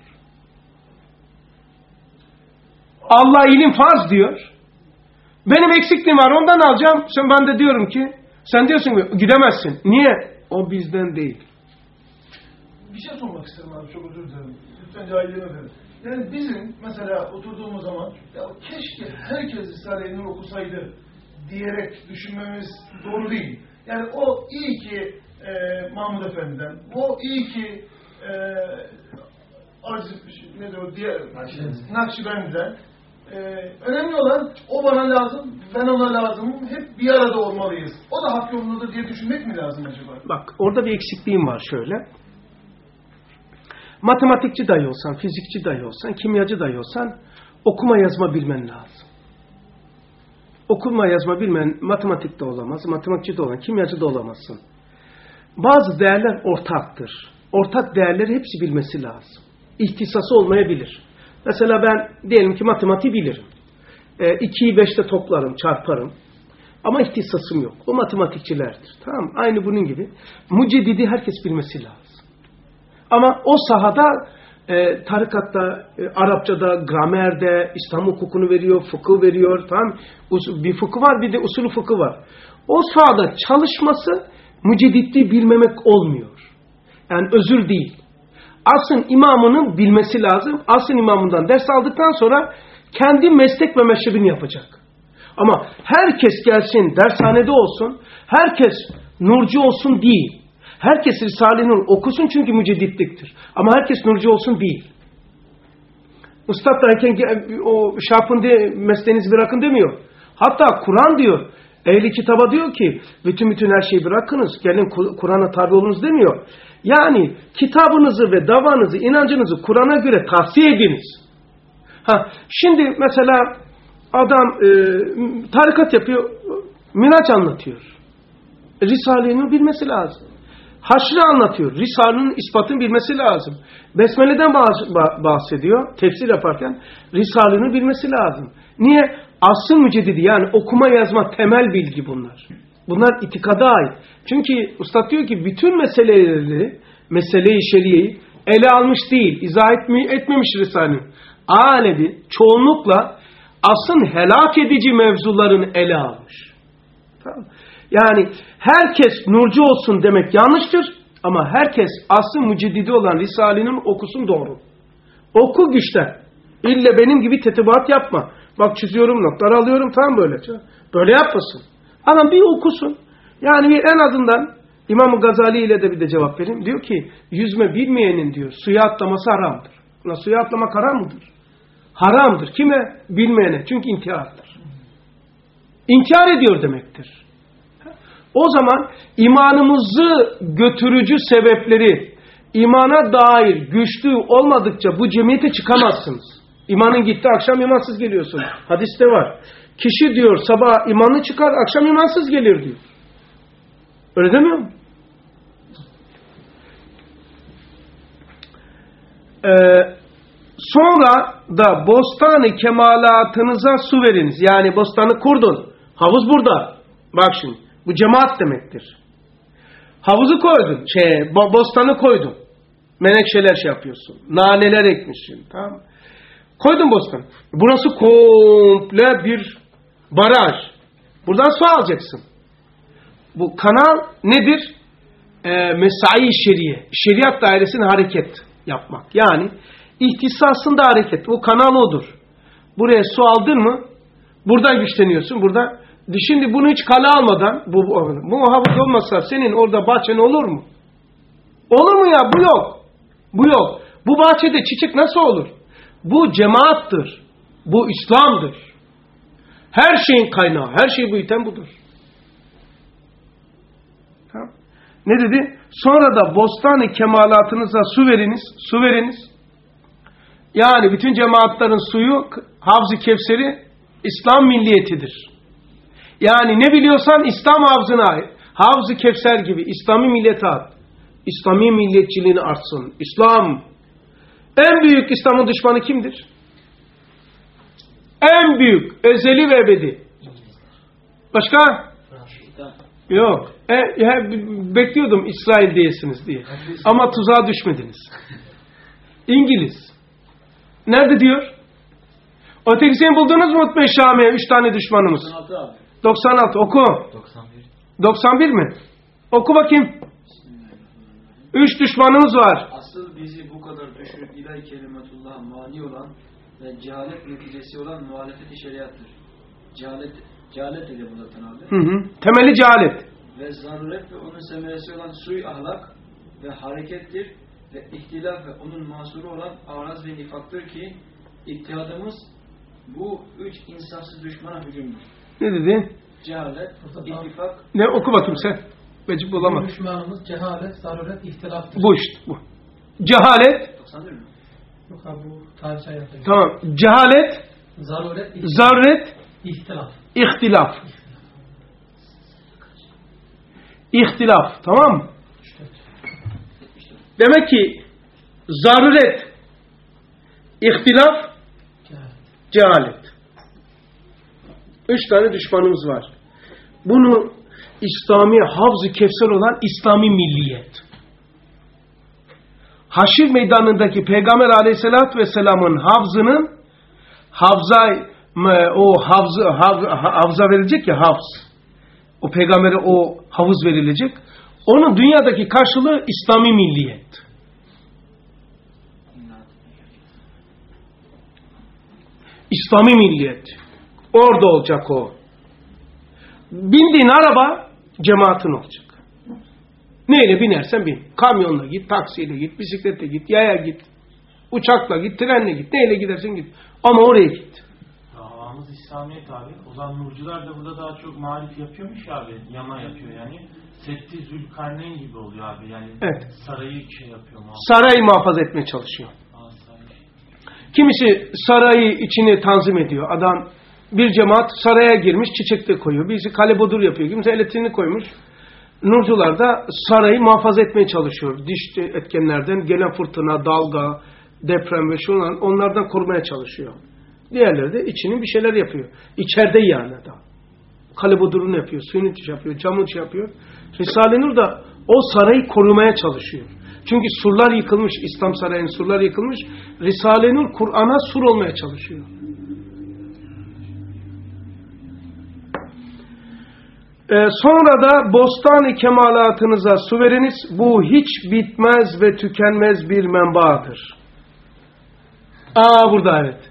Allah ilim farz diyor. Benim eksikliğim var ondan alacağım. Sen ben de diyorum ki Sen diyorsun ki gidemezsin. Niye? O bizden değil. Bir şey sormak isterim abi, çok özür dilerim. Lütfen cahilliğime verin. Yani bizim mesela oturduğumuz zaman ya keşke herkes Risale-i Nur okusaydı diyerek düşünmemiz doğru değil. Yani o iyi ki e, Mahmud Efendi'den, o iyi ki e, Aziz, ne diyor, diğer Nakşibendi'den. E, önemli olan o bana lazım, ben ona lazımım, hep bir arada olmalıyız. O da hak yolundadır diye düşünmek mi lazım acaba? Bak orada bir eksikliğim var şöyle. Matematikçi dahi olsan, fizikçi dahi olsan, kimyacı dahi olsan okuma yazma bilmen lazım. Okuma yazma bilmen matematikte olamaz, matematikçi de olamaz, kimyacı da olamazsın. Bazı değerler ortaktır. Ortak değerleri hepsi bilmesi lazım. İhtisası olmayabilir. Mesela ben diyelim ki matematiği bilirim. E, ikiyi beşte toplarım, çarparım. Ama ihtisasım yok. O matematikçilerdir. Tamam mı? Aynı bunun gibi. Muceddidi herkes bilmesi lazım. Ama o sahada e, tarikatta, e, Arapçada, gramerde, İslam hukukunu veriyor, fıkıh veriyor. Tamam. Bir fıkıh var, bir de usulü fıkıh var. O sahada çalışması muceddidi bilmemek olmuyor. Yani özür değil. Asrın imamının bilmesi lazım. Asrın imamından ders aldıktan sonra kendi meslek ve meşrebini yapacak. Ama herkes gelsin, dershanede olsun, herkes nurcu olsun değil. Herkes Risale-i Nur okusun çünkü mücedditliktir. Ama herkes nurcu olsun değil. Ustad derken o şarpın diye mesleğinizi bırakın demiyor. Hatta Kur'an diyor. Ehli kitaba diyor ki bütün bütün her şeyi bırakınız. Gelin Kur'an'a tabi olunuz demiyor. Yani kitabınızı ve davanızı, inancınızı Kur'an'a göre tavsiye ediniz. Ha, şimdi mesela adam e, tarikat yapıyor, Miraç anlatıyor. Risale-i Nur bilmesi lazım. Haşrı anlatıyor. Risale'nin ispatını bilmesi lazım. Besmele'den bahsediyor tefsir yaparken. Risale'nin bilmesi lazım. Niye? Asıl müceddidi yani okuma yazma temel bilgi bunlar. Bunlar itikada ait. Çünkü Ustad diyor ki bütün meseleleri, mesele-i şeriyeyi ele almış değil, izah etmemiş Risale-i Nur. Alevi çoğunlukla asıl helak edici mevzuların ele almış. Tamam. Yani herkes nurcu olsun demek yanlıştır ama herkes asıl müceddidi olan Risale'nin okusun doğru. Oku güçten. İlle benim gibi tetebat yapma. Bak çiziyorum, notlar alıyorum, tamam böylece. Böyle yapmasın. Adam bir okusun. Yani en azından İmam-ı Gazali ile de bir de cevap vereyim. Diyor ki yüzme bilmeyenin diyor suya atlaması haramdır. Buna suya atlamak haram mıdır? Haramdır. Kime? Bilmeyene. Çünkü intihardır. İnkar ediyor demektir. O zaman imanımızı götürücü sebepleri imana dair güçlü olmadıkça bu cemiyete çıkamazsınız. İmanın gitti, akşam imansız geliyorsun. Hadiste var. Kişi diyor sabah imanlı çıkar, akşam imansız gelir diyor. Öyle demiyor mu? Ee, sonra da bostanı kemalatınıza su veriniz. Yani bostanı kurdun. Havuz burada. Bak şimdi. Bu cemaat demektir. Havuzu koydun. Şey, bostanı koydun. Menekşeler şey yapıyorsun. Naneler ekmişsin. Tamam mı? Koydun bostanı. Burası komple bir baraj. Buradan su alacaksın. Bu kanal nedir? E, mesai şeriye. Şeriat dairesinde hareket yapmak. Yani ihtisasında hareket. Bu kanal odur. Buraya su aldın mı? Buradan güçleniyorsun. Burada. Şimdi bunu hiç kale almadan bu, bu, bu havuz olmasa senin orada bahçen olur mu? Olur mu ya? Bu yok. Bu yok. Bu bahçede çiçek nasıl olur? Bu cemaattır. Bu İslam'dır. Her şeyin kaynağı, her şeyi büyüten budur. Tamam. Ne dedi? Sonra da bostan-ı kemalatınıza su veriniz, su veriniz. Yani bütün cemaatlerin suyu, Havz-ı Kevser'i İslam milliyetidir. Yani ne biliyorsan İslam havzına ait. Havz-ı Kevser gibi İslami millete ait. İslami milliyetçiliğini artsın. İslam. En büyük İslam'ın düşmanı kimdir? En büyük, ezeli ve ebedi. Başka? Yok. E, e, bekliyordum İsrail diyesiniz diye. Ama tuzağa düşmediniz. İngiliz. Nerede diyor? Ötekisini buldunuz mu Utbe Şami'ye? Üç tane düşmanımız. doksan altı abi. doksan altı oku. doksan bir. doksan bir mi? Oku bakayım. Üç düşmanımız var. Asıl bizi bu kadar düşürüp ilahi kelimetullah'a mani olan ve cehalet neticesi olan muhalefet-i şeriattır. Cehalet, cehalet dedi bu zaten abi. Hı hı. Temeli cehalet. Ve zaruret ve onun semeresi olan suy ahlak ve harekettir ve ihtilaf ve onun mahsuru olan araz ve nifaktır ki ittihadımız bu üç insafsız düşmana hücumdur. Ne dedi? Cehalet, ittifak. Ne oku bakayım sen. Vecib bulamadım. Düşmanımız cehalet, zaruret, ihtilaftır. Bu işte bu. Cehalet. doksan bir mi? Yok abi bu tarihçe yapıyor. Tamam. Cehalet. Zaruret, ihtilaf. Zaruret. ihtilaf. İhtilaf. İhtilaf. Tamam mı? Demek ki zaruret, ihtilaf, cehalet. Üç tane düşmanımız var. Bunu İslami Havz-ı Kevser olan İslami milliyet. Haşir meydanındaki Peygamber Aleyhisselatü Vesselam'ın havzının havza o havzı hav, havza verilecek ya havz. O peygambere o havuz verilecek. Onun dünyadaki karşılığı İslami milliyet. İslami milliyet. Orada olacak o. Bindiğin araba cemaatin olacak. Neyle binersen bin. Kamyonla git, taksiyle git, bisikletle git, yaya git, uçakla git, trenle git. Neyle gidersen git. Ama oraya git. Davamız İslamiyet abi. O zaman nurcular da burada daha çok marif yapıyormuş abi. Yama yapıyor yani. Setti Zülkarneyn gibi oluyor abi. Yani evet. Sarayı şey yapıyor. Muhafaza. Sarayı muhafaza etmeye çalışıyor. Aa, saray. Kimisi sarayı içini tanzim ediyor. Adam bir cemaat saraya girmiş, çiçek de koyuyor. Birisi kale bodur yapıyor. Kimisi elektriğini koymuş. Nurcular da sarayı muhafaza etmeye çalışıyor. Dış etkenlerden gelen fırtına, dalga, deprem ve şunlar onlardan korumaya çalışıyor. Diğerleri de içinin bir şeyler yapıyor. İçeride yani adam. Kale bodurunu yapıyor, suyunu yapıyor, camını yapıyor. Risale-i Nur da o sarayı korumaya çalışıyor. Çünkü surlar yıkılmış, İslam sarayının surları yıkılmış. Risale-i Nur Kur'an'a sur olmaya çalışıyor. Ee, sonra da Bostan-ı Kemalatınıza su veriniz. Bu hiç bitmez ve tükenmez bir menbaadır. Aa burada evet.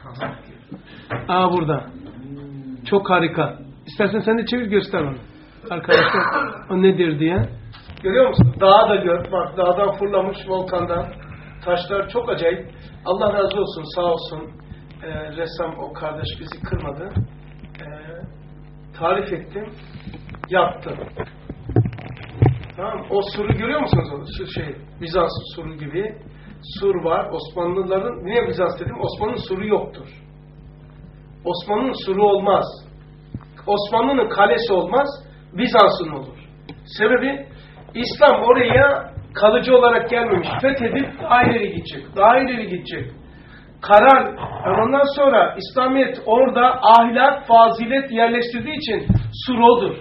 Aa burada. Çok harika. İstersen sen de çevir göster onu. Arkadaşlar o nedir diye. Görüyor musun? Dağı da gör. Bak dağdan fırlamış volkandan. Taşlar çok acayip. Allah razı olsun sağ olsun. Ee, ressam o kardeş bizi kırmadı. Ee, tarif ettim. Yaptım. Tamam. O suru görüyor musunuz? O şu şey Bizans suru gibi. Sur var. Osmanlıların niye Bizans dedim? Osmanlı'nın suru yoktur. Osmanlı'nın suru olmaz. Osmanlı'nın kalesi olmaz. Bizans'ın olur. Sebebi İslam oraya kalıcı olarak gelmemiş. Fethedip daha ileri gidecek. Daha ileri gidecek. Karar. Ondan sonra İslamiyet orada ahlak, fazilet yerleştirdiği için sur odur.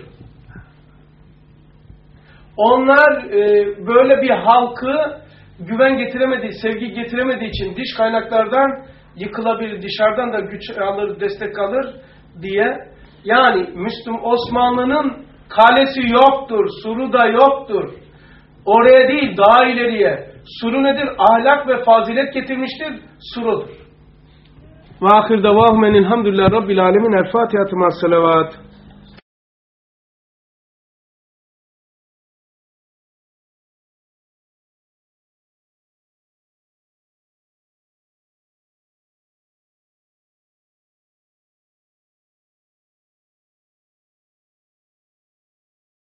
Onlar e, böyle bir halkı güven getiremediği, sevgi getiremediği için dış kaynaklardan yıkılabilir, dışarıdan da güç alır, destek alır diye. Yani Müslüman Osmanlı'nın kalesi yoktur, suru da yoktur. Oraya değil, daha ileriye. Suru nedir? Ahlak ve fazilet getirmiştir, surudur. Ve ahir davahum enilhamdülillah Rabbil alemin. El Fatiha'tı ma'as salavat.